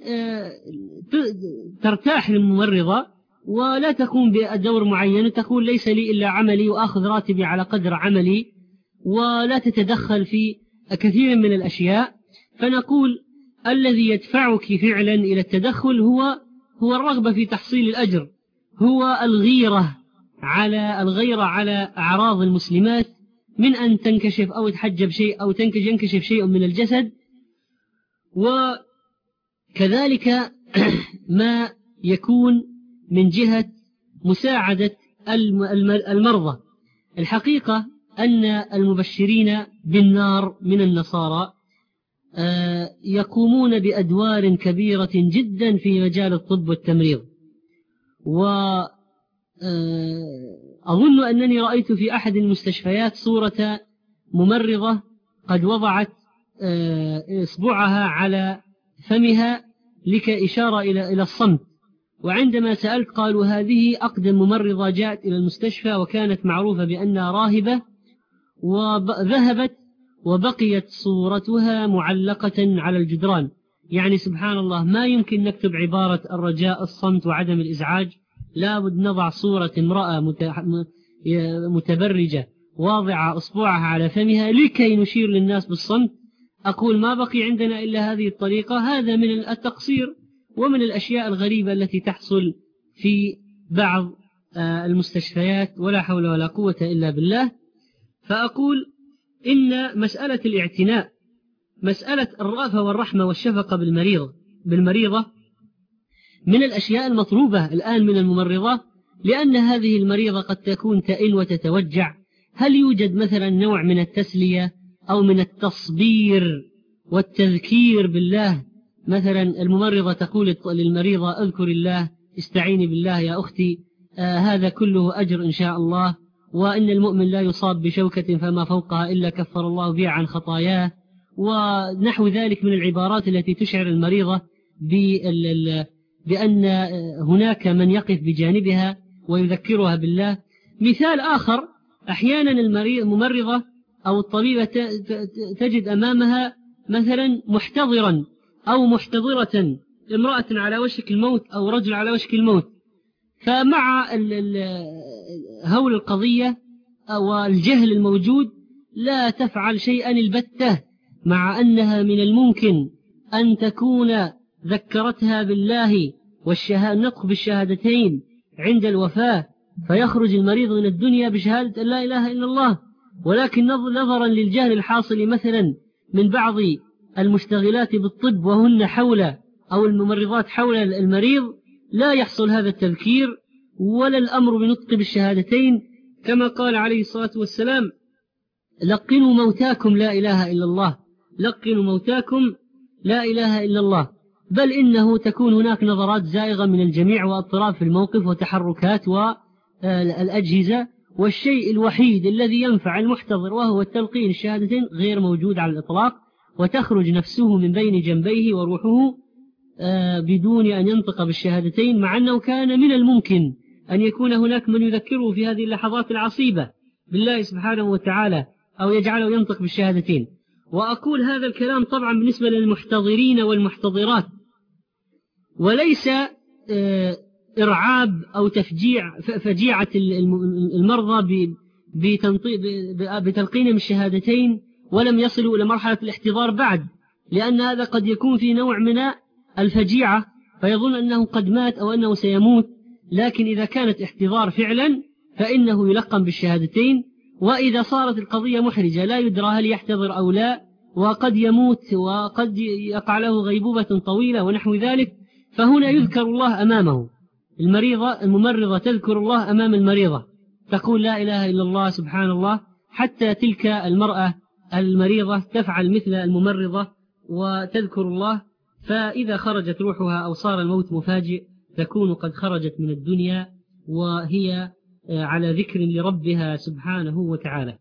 ترتاح الممرضة ولا تقوم بدور معين، تقول ليس لي إلا عملي وأخذ راتبي على قدر عملي، ولا تتدخل في كثير من الأشياء. فنقول الذي يدفعك فعلا إلى التدخل هو هو الرغبة في تحصيل الأجر، هو الغيرة على الغيرة على أعراض المسلمات من أن تنكشف أو تحجب شيء أو ينكشف شيء من الجسد. وكذلك ما يكون من جهة مساعدة المرضى. الحقيقة أن المبشرين بالنار من النصارى يقومون بأدوار كبيرة جدا في مجال الطب والتمريض، وأظن أنني رأيت في أحد المستشفيات صورة ممرضة قد وضعت إصبعها على فمها لكإشارة إلى الصمت، وعندما سألت قالوا هذه أقدم ممرضة جاءت إلى المستشفى وكانت معروفة بأنها راهبة، وذهبت وبقيت صورتها معلقة على الجدران. يعني سبحان الله، ما يمكن نكتب عبارة الرجاء الصمت وعدم الإزعاج، لا بد نضع صورة امرأة متبرجة واضعة أصبعها على فمها لكي نشير للناس بالصمت. أقول ما بقي عندنا إلا هذه الطريقة. هذا من التقصير ومن الأشياء الغريبة التي تحصل في بعض المستشفيات، ولا حول ولا قوة إلا بالله. فأقول إن مسألة الاعتناء، مسألة الرأفة والرحمة والشفقة بالمريض بالمريضة من الأشياء المطلوبة الآن من الممرضة، لأن هذه المريضة قد تكون تئن وتتوجع. هل يوجد مثلا نوع من التسلية أو من التصبير والتذكير بالله؟ مثلا الممرضة تقول للمريضة اذكر الله، استعيني بالله يا أختي، آه هذا كله أجر إن شاء الله، وإن المؤمن لا يصاب بشوكة فما فوقها إلا كفر الله بها عن خطاياه، ونحو ذلك من العبارات التي تشعر المريضة بأن هناك من يقف بجانبها ويذكرها بالله. مثال آخر، أحيانا الممرضة أو الطبيبة تجد أمامها مثلا محتضرا أو محتضرة، امرأة على وشك الموت أو رجل على وشك الموت، فمع هول القضية والجهل الموجود لا تفعل شيئا البتة، مع أنها من الممكن أن تكون ذكرتها بالله والنطق بالشهادتين عند الوفاة، فيخرج المريض من الدنيا بشهادة أن لا إله إلا الله، ولكن نظرا للجهل الحاصل مثلا من بعض المشتغلات بالطب وهن حول أو الممرضات حول المريض لا يحصل هذا التذكير ولا الأمر بنطق بالشهادتين، كما قال عليه الصلاة والسلام لقنوا موتاكم لا إله إلا الله، لقنوا موتاكم لا إله إلا الله. بل إنه تكون هناك نظرات زائغة من الجميع واضطراب في الموقف وتحركات والأجهزة، والشيء الوحيد الذي ينفع المحتضر وهو التلقين الشهادتين غير موجود على الإطلاق، وتخرج نفسه من بين جنبيه وروحه بدون أن ينطق بالشهادتين، مع أنه كان من الممكن أن يكون هناك من يذكره في هذه اللحظات العصيبة بالله سبحانه وتعالى أو يجعله ينطق بالشهادتين. وأقول هذا الكلام طبعا بالنسبة للمحتضرين والمحتضرات، وليس إرعاب أو تفجيع فجيعة المرضى بتلقينهم الشهادتين ولم يصلوا إلى مرحلة الاحتضار بعد، لأن هذا قد يكون في نوع من الفجيعة فيظن أنه قد مات أو أنه سيموت. لكن إذا كانت احتضار فعلا فإنه يلقن بالشهادتين، وإذا صارت القضية محرجة لا يدرى هل يحتضر أو لا، وقد يموت وقد يقع له غيبوبة طويلة ونحو ذلك، فهنا يذكر الله أمامه. المريضة الممرضة تذكر الله أمام المريضة، تقول لا إله إلا الله سبحان الله، حتى تلك المرأة المريضة تفعل مثل الممرضة وتذكر الله، فإذا خرجت روحها أو صار الموت مفاجئ تكون قد خرجت من الدنيا وهي على ذكر لربها سبحانه وتعالى.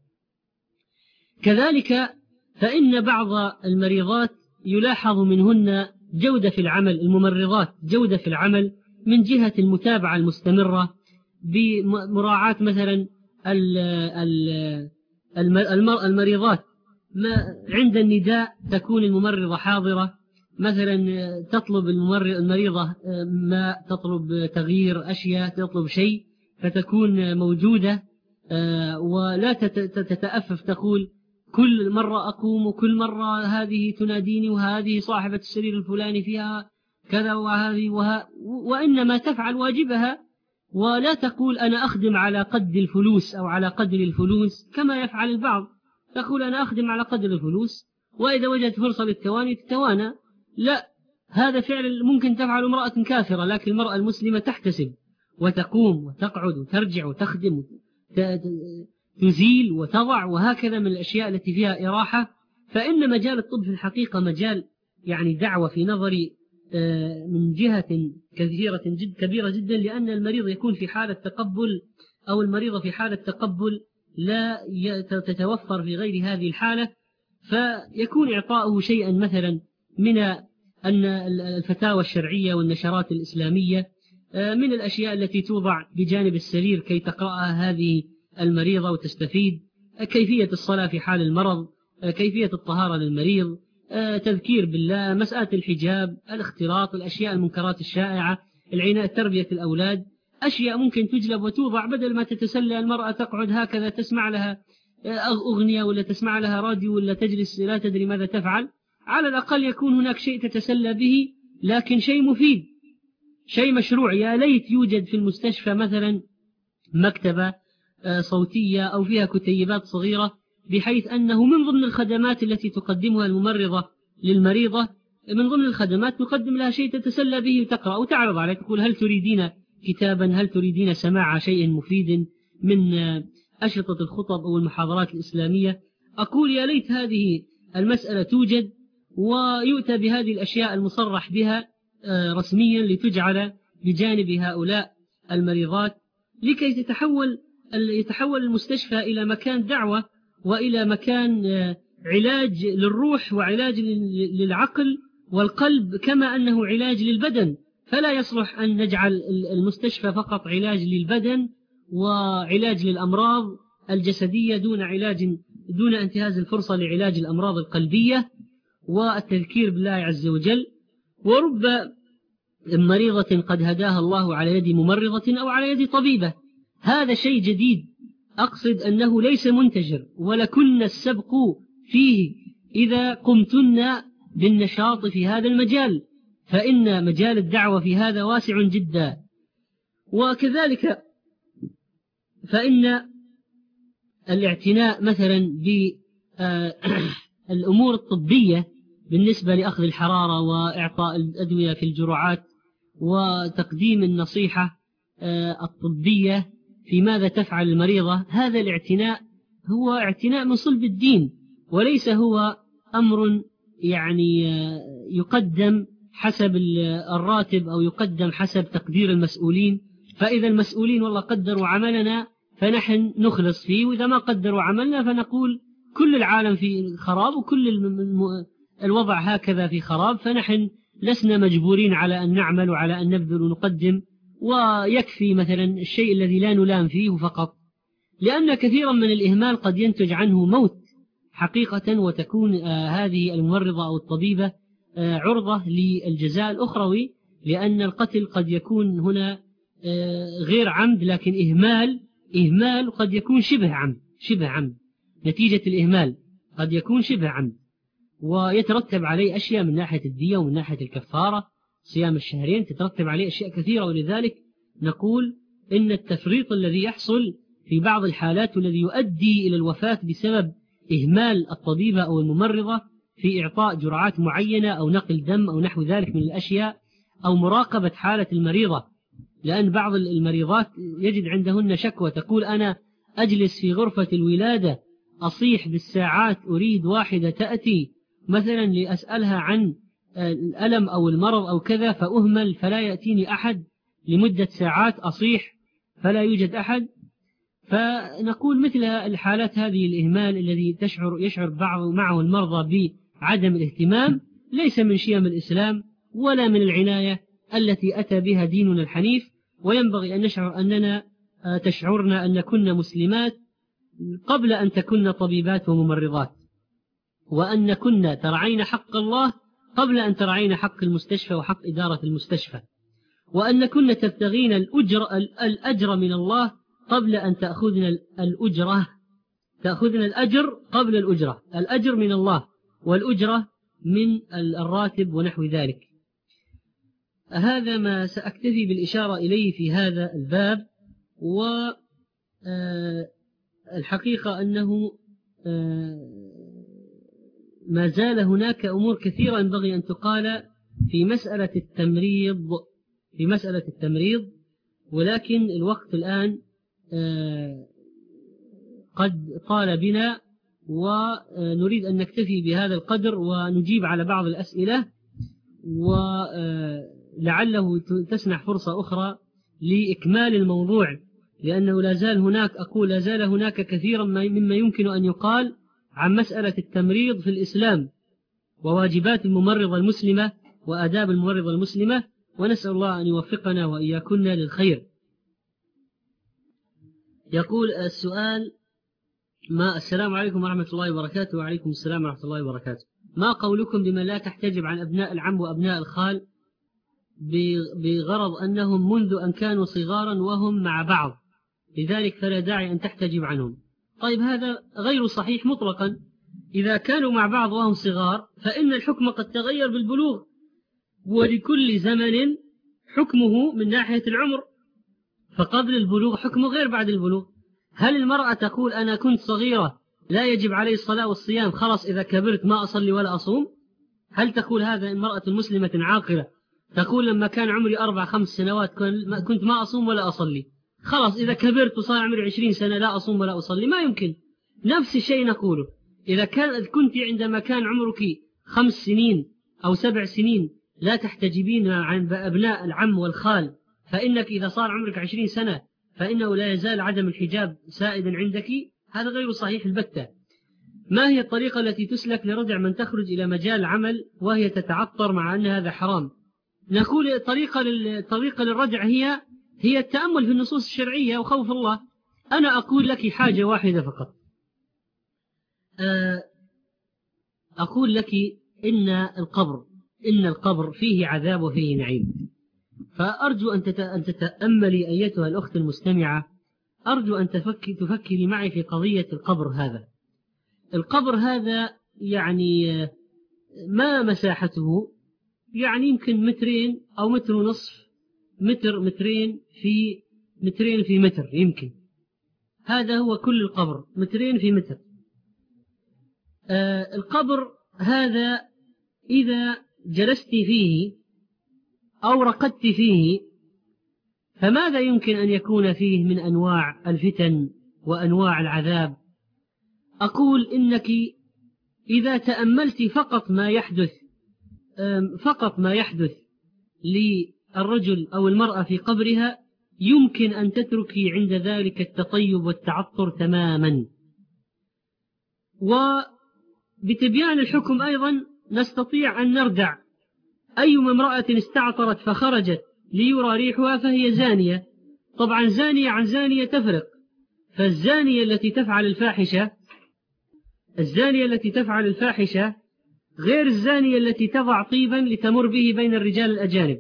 كذلك فإن بعض المريضات يلاحظ منهن جودة في العمل، الممرضات جودة في العمل من جهة المتابعة المستمرة بمراعاة مثلا المريضات ما عند النداء تكون الممرضة حاضرة، مثلا تطلب المريضة ما تطلب تغيير أشياء، تطلب شيء فتكون موجودة، ولا تتأفف تقول كل مرة أقوم وكل مرة هذه تناديني وهذه صاحبة السرير الفلاني فيها كذا وهذه وها، وإنما تفعل واجبها، ولا تقول أنا أخدم على قد الفلوس أو على قدر الفلوس كما يفعل البعض، تقول أنا أخدم على قدر الفلوس وإذا وجدت فرصة للتواني تتوانى. لا، هذا فعل ممكن تفعل امرأة كافرة، لكن المرأة المسلمة تحتسب وتقوم وتقعد وترجع وتخدم تزيل وتضع وهكذا من الأشياء التي فيها إراحة. فإن مجال الطب في الحقيقة مجال يعني دعوة في نظري من جهة كثيرة جد كبيرة جدا، لأن المريض يكون في حالة تقبل أو المريضة في حالة تقبل لا تتوفر في غير هذه الحالة، فيكون إعطاؤه شيئا مثلا من أن الفتاوى الشرعية والنشرات الإسلامية من الأشياء التي توضع بجانب السرير كي تقرأها هذه المريضة وتستفيد، كيفية الصلاة في حال المرض، كيفية الطهارة للمريض، تذكير بالله، مسألة الحجاب، الاختلاط، الأشياء المنكرات الشائعة، العناية، تربية الأولاد، أشياء ممكن تجلب وتوضع بدل ما تتسلى المرأة تقعد هكذا تسمع لها أغنية ولا تسمع لها راديو ولا تجلس لا تدري ماذا تفعل. على الأقل يكون هناك شيء تتسلى به، لكن شيء مفيد، شيء مشروع. يا ليت يوجد في المستشفى مثلا مكتبة صوتية أو فيها كتيبات صغيرة، بحيث أنه من ضمن الخدمات التي تقدمها الممرضة للمريضة، من ضمن الخدمات تقدم لها شيء تتسلى به وتقرأ وتعرض عليه، تقول هل تريدين كتابا، هل تريدين سماع شيء مفيد من أشرطة الخطب أو المحاضرات الإسلامية. أقول يا ليت هذه المسألة توجد ويؤتى بهذه الأشياء المصرح بها رسميا لتجعل بجانب هؤلاء المريضات، لكي تتحول يتحول المستشفى إلى مكان دعوة وإلى مكان علاج للروح وعلاج للعقل والقلب، كما أنه علاج للبدن. فلا يصلح أن نجعل المستشفى فقط علاج للبدن وعلاج للأمراض الجسدية دون علاج دون انتهاز الفرصة لعلاج الأمراض القلبية والتذكير بالله عز وجل. ورب مريضة قد هداها الله على يد ممرضة أو على يد طبيبة، هذا شيء جديد، أقصد أنه ليس منتشر، ولكن السبق فيه إذا قمتن بالنشاط في هذا المجال، فإن مجال الدعوة في هذا واسع جدا. وكذلك فإن الاعتناء مثلا بالأمور الطبية بالنسبة لأخذ الحرارة وإعطاء الأدوية في الجرعات وتقديم النصيحة الطبية في ماذا تفعل المريضة، هذا الاعتناء هو اعتناء من صلب الدين، وليس هو أمر يعني يقدم حسب الراتب أو يقدم حسب تقدير المسؤولين. فإذا المسؤولين والله قدروا عملنا فنحن نخلص فيه، وإذا ما قدروا عملنا فنقول كل العالم في خراب وكل الوضع هكذا في خراب، فنحن لسنا مجبورين على أن نعمل وعلى أن نبذل ونقدم، ويكفي مثلا الشيء الذي لا نلام فيه فقط. لأن كثيرا من الإهمال قد ينتج عنه موت حقيقة، وتكون آه هذه الممرضة أو الطبيبة آه عرضة للجزاء الأخروي، لأن القتل قد يكون هنا آه غير عمد، لكن إهمال إهمال قد يكون شبه عمد شبه عمد نتيجة الإهمال قد يكون شبه عمد، ويترتب عليه أشياء من ناحية الدية ومن ناحية الكفارة، صيام الشهرين، تترتب عليه أشياء كثيرة. ولذلك نقول إن التفريط الذي يحصل في بعض الحالات والذي يؤدي إلى الوفاة بسبب إهمال الطبيبة أو الممرضة في إعطاء جرعات معينة أو نقل دم أو نحو ذلك من الأشياء، أو مراقبة حالة المريضة. لأن بعض المريضات يجد عندهن شكوى، تقول أنا أجلس في غرفة الولادة أصيح بالساعات، أريد واحدة تأتي مثلا لأسألها عن الألم أو المرض أو كذا، فأهمل فلا يأتيني أحد لمدة ساعات، أصيح فلا يوجد أحد. فنقول مثل الحالات هذه الإهمال الذي تشعر يشعر بعض معه المرضى بعدم الاهتمام ليس من شيم الإسلام ولا من العناية التي أتى بها ديننا الحنيف. وينبغي أن نشعر أننا تشعرنا أن كنا مسلمات قبل أن تكون طبيبات وممرضات. وأن كنا ترعين حق الله قبل أن ترعين حق المستشفى وحق إدارة المستشفى، وأن كنا تبتغين الأجر, الأجر من الله قبل أن تأخذنا الأجرة تأخذنا الأجر قبل الأجرة، الأجر من الله والأجرة من الراتب ونحو ذلك. هذا ما سأكتفي بالإشارة إليه في هذا الباب. والحقيقة أنه ما زال هناك أمور كثيرة ينبغي أن تقال في مسألة التمريض في مسألة التمريض ولكن الوقت الآن قد طال بنا، ونريد أن نكتفي بهذا القدر ونجيب على بعض الأسئلة، ولعله تسنح فرصة أخرى لإكمال الموضوع، لأنه لا زال هناك أقول لا زال هناك كثيرا مما يمكن أن يقال عن مسألة التمريض في الإسلام وواجبات الممرضة المسلمة وآداب الممرضة المسلمة، ونسأل الله أن يوفقنا وإياكن للخير. يقول السؤال: ما السلام عليكم ورحمة الله وبركاته. وعليكم السلام ورحمة الله وبركاته. ما قولكم بمن لا تحتجب عن أبناء العم وأبناء الخال بغرض أنهم منذ أن كانوا صغارا وهم مع بعض، لذلك فلا داعي أن تحتجب عنهم؟ طيب، هذا غير صحيح مطلقا. إذا كانوا مع بعض وهم صغار فإن الحكم قد تغير بالبلوغ، ولكل زمن حكمه من ناحية العمر، فقبل البلوغ حكمه غير بعد البلوغ. هل المرأة تقول أنا كنت صغيرة لا يجب علي الصلاة والصيام، خلاص إذا كبرت ما أصلي ولا أصوم؟ هل تقول هذا المرأة مسلمة عاقلة تقول لما كان عمري أربع خمس سنوات كنت ما أصوم ولا أصلي، خلاص إذا كبرت وصار عمري عشرين سنة لا أصوم ولا أصلي؟ ما يمكن. نفس الشيء نقوله إذا كان كنت عندما كان عمرك خمس سنين أو سبع سنين لا تحتجبين عن أبناء العم والخال، فإنك إذا صار عمرك عشرين سنة فإنه لا يزال عدم الحجاب سائدا عندك. هذا غير صحيح البتة. ما هي الطريقة التي تسلك لردع من تخرج إلى مجال العمل وهي تتعطر مع أن هذا حرام؟ نقول الطريقة الطريقة للردع هي هي التأمل في النصوص الشرعية وخوف الله. أنا أقول لك حاجة واحدة فقط، أقول لك إن القبر إن القبر فيه عذاب وفيه نعيم، فأرجو أن تتأملي أيتها الأخت المستمعة، أرجو أن تفكري معي في قضية القبر هذا. القبر هذا يعني ما مساحته؟ يعني يمكن مترين أو متر ونصف، متر مترين في مترين في متر، يمكن هذا هو كل القبر، مترين في متر. آه القبر هذا إذا جلست فيه أو رقدت فيه فماذا يمكن أن يكون فيه من أنواع الفتن وأنواع العذاب؟ أقول إنك إذا تأملت فقط ما يحدث فقط ما يحدث للرجل أو المرأة في قبرها يمكن أن تتركي عند ذلك التطيب والتعطر تماما. وبتبيان الحكم أيضا نستطيع أن نردع أيما امرأة استعطرت فخرجت ليرى ريحها فهي زانية. طبعا زانية عن زانية تفرق، فالزانية التي تفعل الفاحشة الزانية التي تفعل الفاحشة غير الزانية التي تضع طيبا لتمر به بين الرجال الأجانب.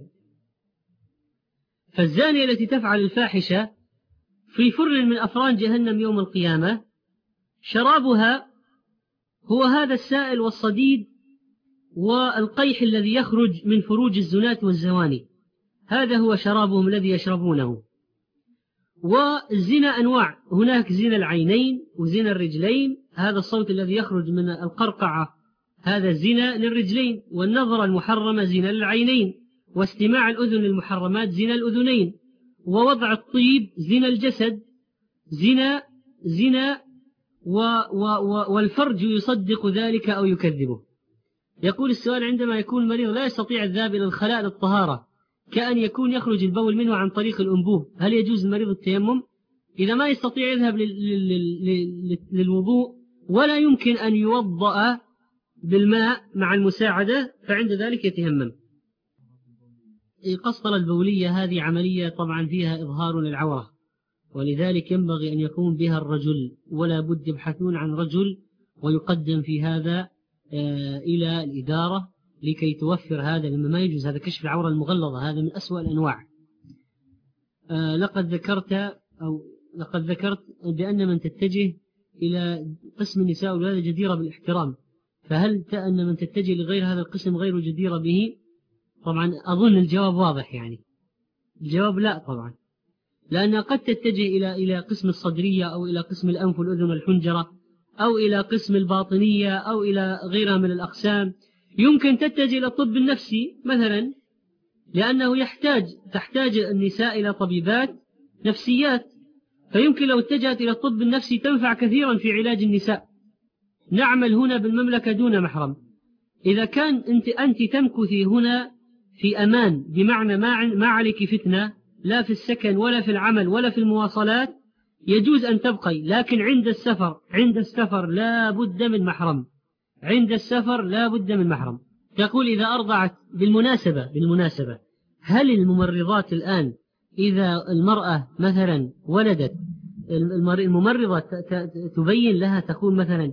فالزانية التي تفعل الفاحشة في فرن من أفران جهنم يوم القيامة شرابها هو هذا السائل والصديد والقيح الذي يخرج من فروج الزنات والزواني، هذا هو شرابهم الذي يشربونه. والزنا أنواع، هناك زنا العينين وزنا الرجلين، هذا الصوت الذي يخرج من القرقعة هذا الزنا للرجلين، والنظرة المحرمة زنا للعينين، واستماع الأذن للمحرمات زنا الأذنين، ووضع الطيب زنا الجسد، زنا زنا و و و والفرج يصدق ذلك أو يكذبه. يقول السؤال: عندما يكون المريض لا يستطيع الذهاب إلى الخلاء للطهارة كأن يكون يخرج البول منه عن طريق الأنبوب، هل يجوز المريض التيمم؟ إذا ما يستطيع يذهب للوضوء ولا يمكن أن يوضأ بالماء مع المساعدة فعند ذلك يتيمم. القسطرة البولية هذه عملية طبعا فيها إظهار للعورة، ولذلك ينبغي أن يقوم بها الرجل، ولا بد يبحثون عن رجل ويقدم في هذا إلى الإدارة لكي توفر هذا، لما ما يجوز هذا كشف العورة المغلظة، هذا من أسوأ الأنواع. لقد ذكرت أو لقد ذكرت بأن من تتجه إلى قسم النساء والولادة جديرة بالاحترام، فهل أن من تتجه لغير هذا القسم غير جديرة به؟ طبعا أظن الجواب واضح، يعني الجواب لا طبعا، لأنها قد تتجه إلى إلى قسم الصدرية أو إلى قسم الأنف والأذن والحنجرة أو إلى قسم الباطنية أو إلى غيرها من الأقسام. يمكن تتجه إلى الطب النفسي مثلا، لأنه يحتاج تحتاج النساء إلى طبيبات نفسيات، فيمكن لو اتجهت إلى الطب النفسي تنفع كثيرا في علاج النساء. نعمل هنا بالمملكة دون محرم. إذا كان أنت, أنت تمكثي هنا في أمان، بمعنى ما عليك فتنة لا في السكن ولا في العمل ولا في المواصلات، يجوز أن تبقي، لكن عند السفر عند السفر لا بد من محرم، عند السفر لا بد من محرم. تقول إذا أرضعت، بالمناسبة بالمناسبة هل الممرضات الآن إذا المرأة مثلا ولدت، الممرضة تبين لها، تقول مثلا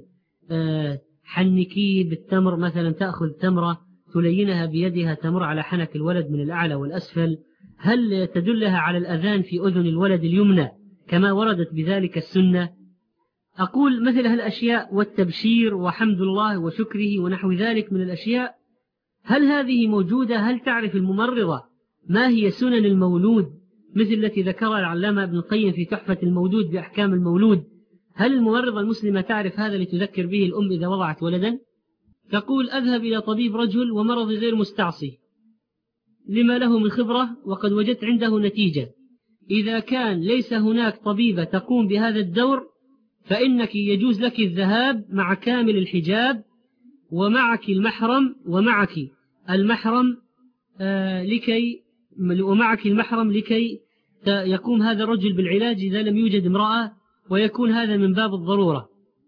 حنكي بالتمر مثلا، تأخذ تمرة تلينها بيدها تمر على حنك الولد من الأعلى والأسفل، هل تدلها على الأذان في أذن الولد اليمنى كما وردت بذلك السنة؟ أقول مثل هالأشياء، والتبشير وحمد الله وشكره ونحو ذلك من الأشياء، هل هذه موجودة؟ هل تعرف الممرضة ما هي سنن المولود مثل التي ذكرها العلامة ابن القيم في تحفة المولود بأحكام المولود؟ هل الممرضة المسلمة تعرف هذا لتذكر به الأم إذا وضعت ولدا؟ تقول أذهب إلى طبيب رجل ومرضي غير مستعصي لما له من خبرة وقد وجدت عنده نتيجة. إذا كان ليس هناك طبيبة تقوم بهذا الدور فإنك يجوز لك الذهاب مع كامل الحجاب ومعك المحرم ومعك المحرم آه لكي ومعك المحرم لكي يقوم هذا الرجل بالعلاج إذا لم يوجد امرأة، ويكون هذا من باب الضرورة.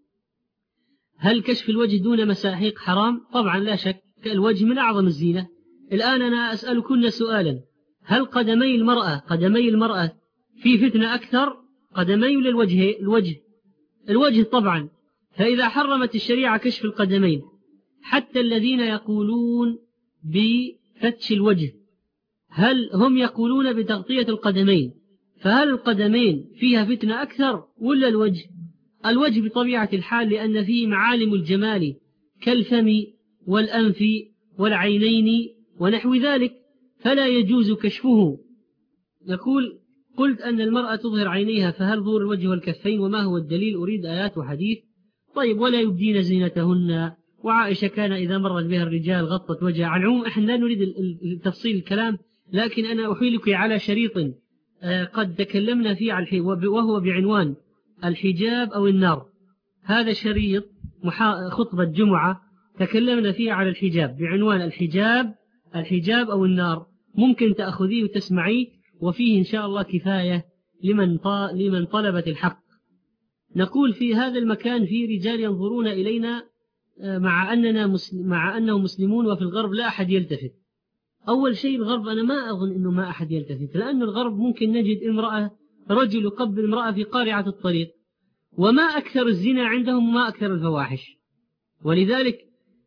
هل كشف الوجه دون مساحيق حرام؟ طبعا لا شك، الوجه من أعظم الزينة. الآن أنا أسألكن سؤالا، هل قدمي المرأة قدمي المرأة في فتنة أكثر؟ قدمي للوجه الوجه الوجه طبعا. فإذا حرمت الشريعة كشف القدمين، حتى الذين يقولون بفتش الوجه هل هم يقولون بتغطية القدمين؟ فهل القدمين فيها فتنة أكثر ولا الوجه؟ الوجه بطبيعة الحال، لأن فيه معالم الجمال كالفم والأنف والعينين ونحو ذلك، فلا يجوز كشفه. يقول قلت أن المرأة تظهر عينيها، فهل ظهور الوجه والكفين؟ وما هو الدليل؟ أريد آيات وحديث. طيب، ولا يبدين زينتهن، وعائشة كان إذا مرت بها الرجال غطت وجهها. عن العموم احنا لا نريد تفصيل الكلام، لكن أنا أحيلك على شريط قد تكلمنا فيه وهو بعنوان الحجاب أو النار. هذا شريط خطبة جمعة تكلمنا فيه على الحجاب بعنوان الحجاب الحجاب أو النار، ممكن تأخذيه وتسمعيه، وفيه إن شاء الله كفاية لمن لمن طلبت الحق. نقول في هذا المكان في رجال ينظرون إلينا مع أننا مسلم مع أنهم مسلمون، وفي الغرب لا أحد يلتفت. أول شيء الغرب أنا ما أظن أنه ما أحد يلتفت، لأن الغرب ممكن نجد امرأة رجل يقبل امرأة في قارعة الطريق، وما أكثر الزنا عندهم وما أكثر الفواحش. ولذلك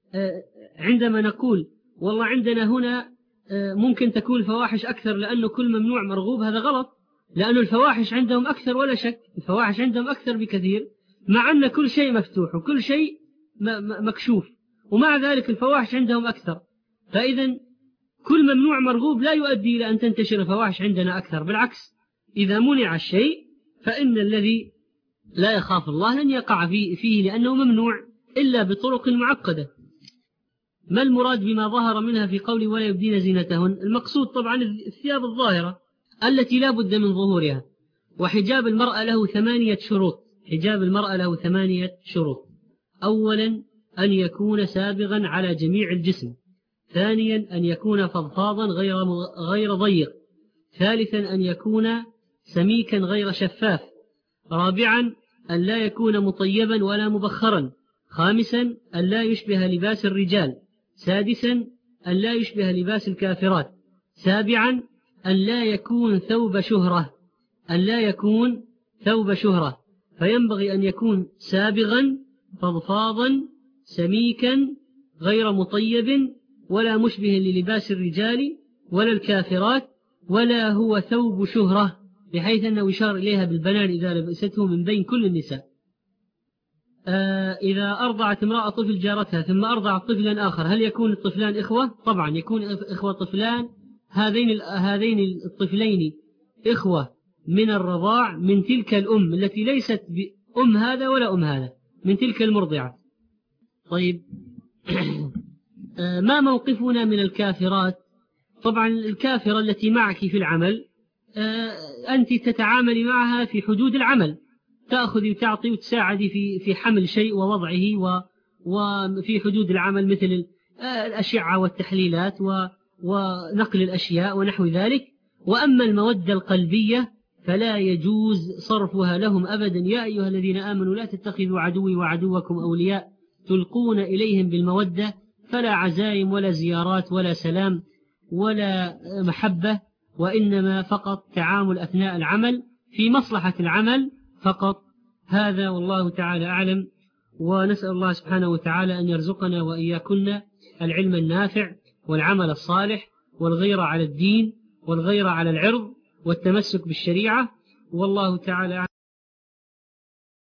عندما نقول والله عندنا هنا ممكن تكون الفواحش أكثر لأنه كل ممنوع مرغوب، هذا غلط، لأن الفواحش عندهم أكثر ولا شك، الفواحش عندهم أكثر بكثير، مع أن كل شيء مفتوح وكل شيء مكشوف، ومع ذلك الفواحش عندهم أكثر. فإذا كل ممنوع مرغوب لا يؤدي إلى أن تنتشر الفواحش عندنا أكثر، بالعكس، إذا منع الشيء فإن الذي لا يخاف الله لن يقع فيه لأنه ممنوع إلا بطرق معقدة. ما المراد بما ظهر منها في قول ولا يبدين زينتهن؟ المقصود طبعا الثياب الظاهرة التي لا بد من ظهورها. وحجاب المرأة له ثمانية شروط حجاب المرأة له ثمانية شروط. أولا أن يكون سابغا على جميع الجسم. ثانيا أن يكون فضفاضا غير غير ضيق. ثالثا أن يكون سميكا غير شفاف. رابعا أن لا يكون مطيبا ولا مبخرا. خامسا أن لا يشبه لباس الرجال. سادسا أن لا يشبه لباس الكافرات. سابعا أن لا يكون ثوب شهرة أن لا يكون ثوب شهرة فينبغي أن يكون سابغا فضفاضا سميكا غير مطيب ولا مشبه للباس الرجال ولا الكافرات، ولا هو ثوب شهرة بحيث أنه يشار إليها بالبنان إذا لبسته من بين كل النساء. آه إذا أرضعت امرأة طفل جارتها ثم أرضعت طفلا آخر، هل يكون الطفلان إخوة؟ طبعا يكون إخوة طفلان. هذين هذين الطفلين إخوة من الرضاع من تلك الأم التي ليست بأم هذا ولا أم هذا، من تلك المرضعة. طيب ما موقفنا من الكافرات؟ طبعا الكافرة التي معك في العمل أنت تتعاملي معها في حدود العمل، تأخذي وتعطي وتساعدي في في حمل شيء ووضعه وفي حدود العمل، مثل الأشعة والتحليلات ونقل الأشياء ونحو ذلك. وأما المودة القلبية فلا يجوز صرفها لهم أبدا. يا أيها الذين آمنوا لا تتخذوا عدوي وعدوكم أولياء تلقون إليهم بالمودة، فلا عزائم ولا زيارات ولا سلام ولا محبة، وإنما فقط تعامل أثناء العمل في مصلحة العمل فقط. هذا والله تعالى أعلم، ونسأل الله سبحانه وتعالى أن يرزقنا وإياكن العلم النافع والعمل الصالح والغيرة على الدين والغيرة على العرض والتمسك بالشريعة، والله تعالى أعلم.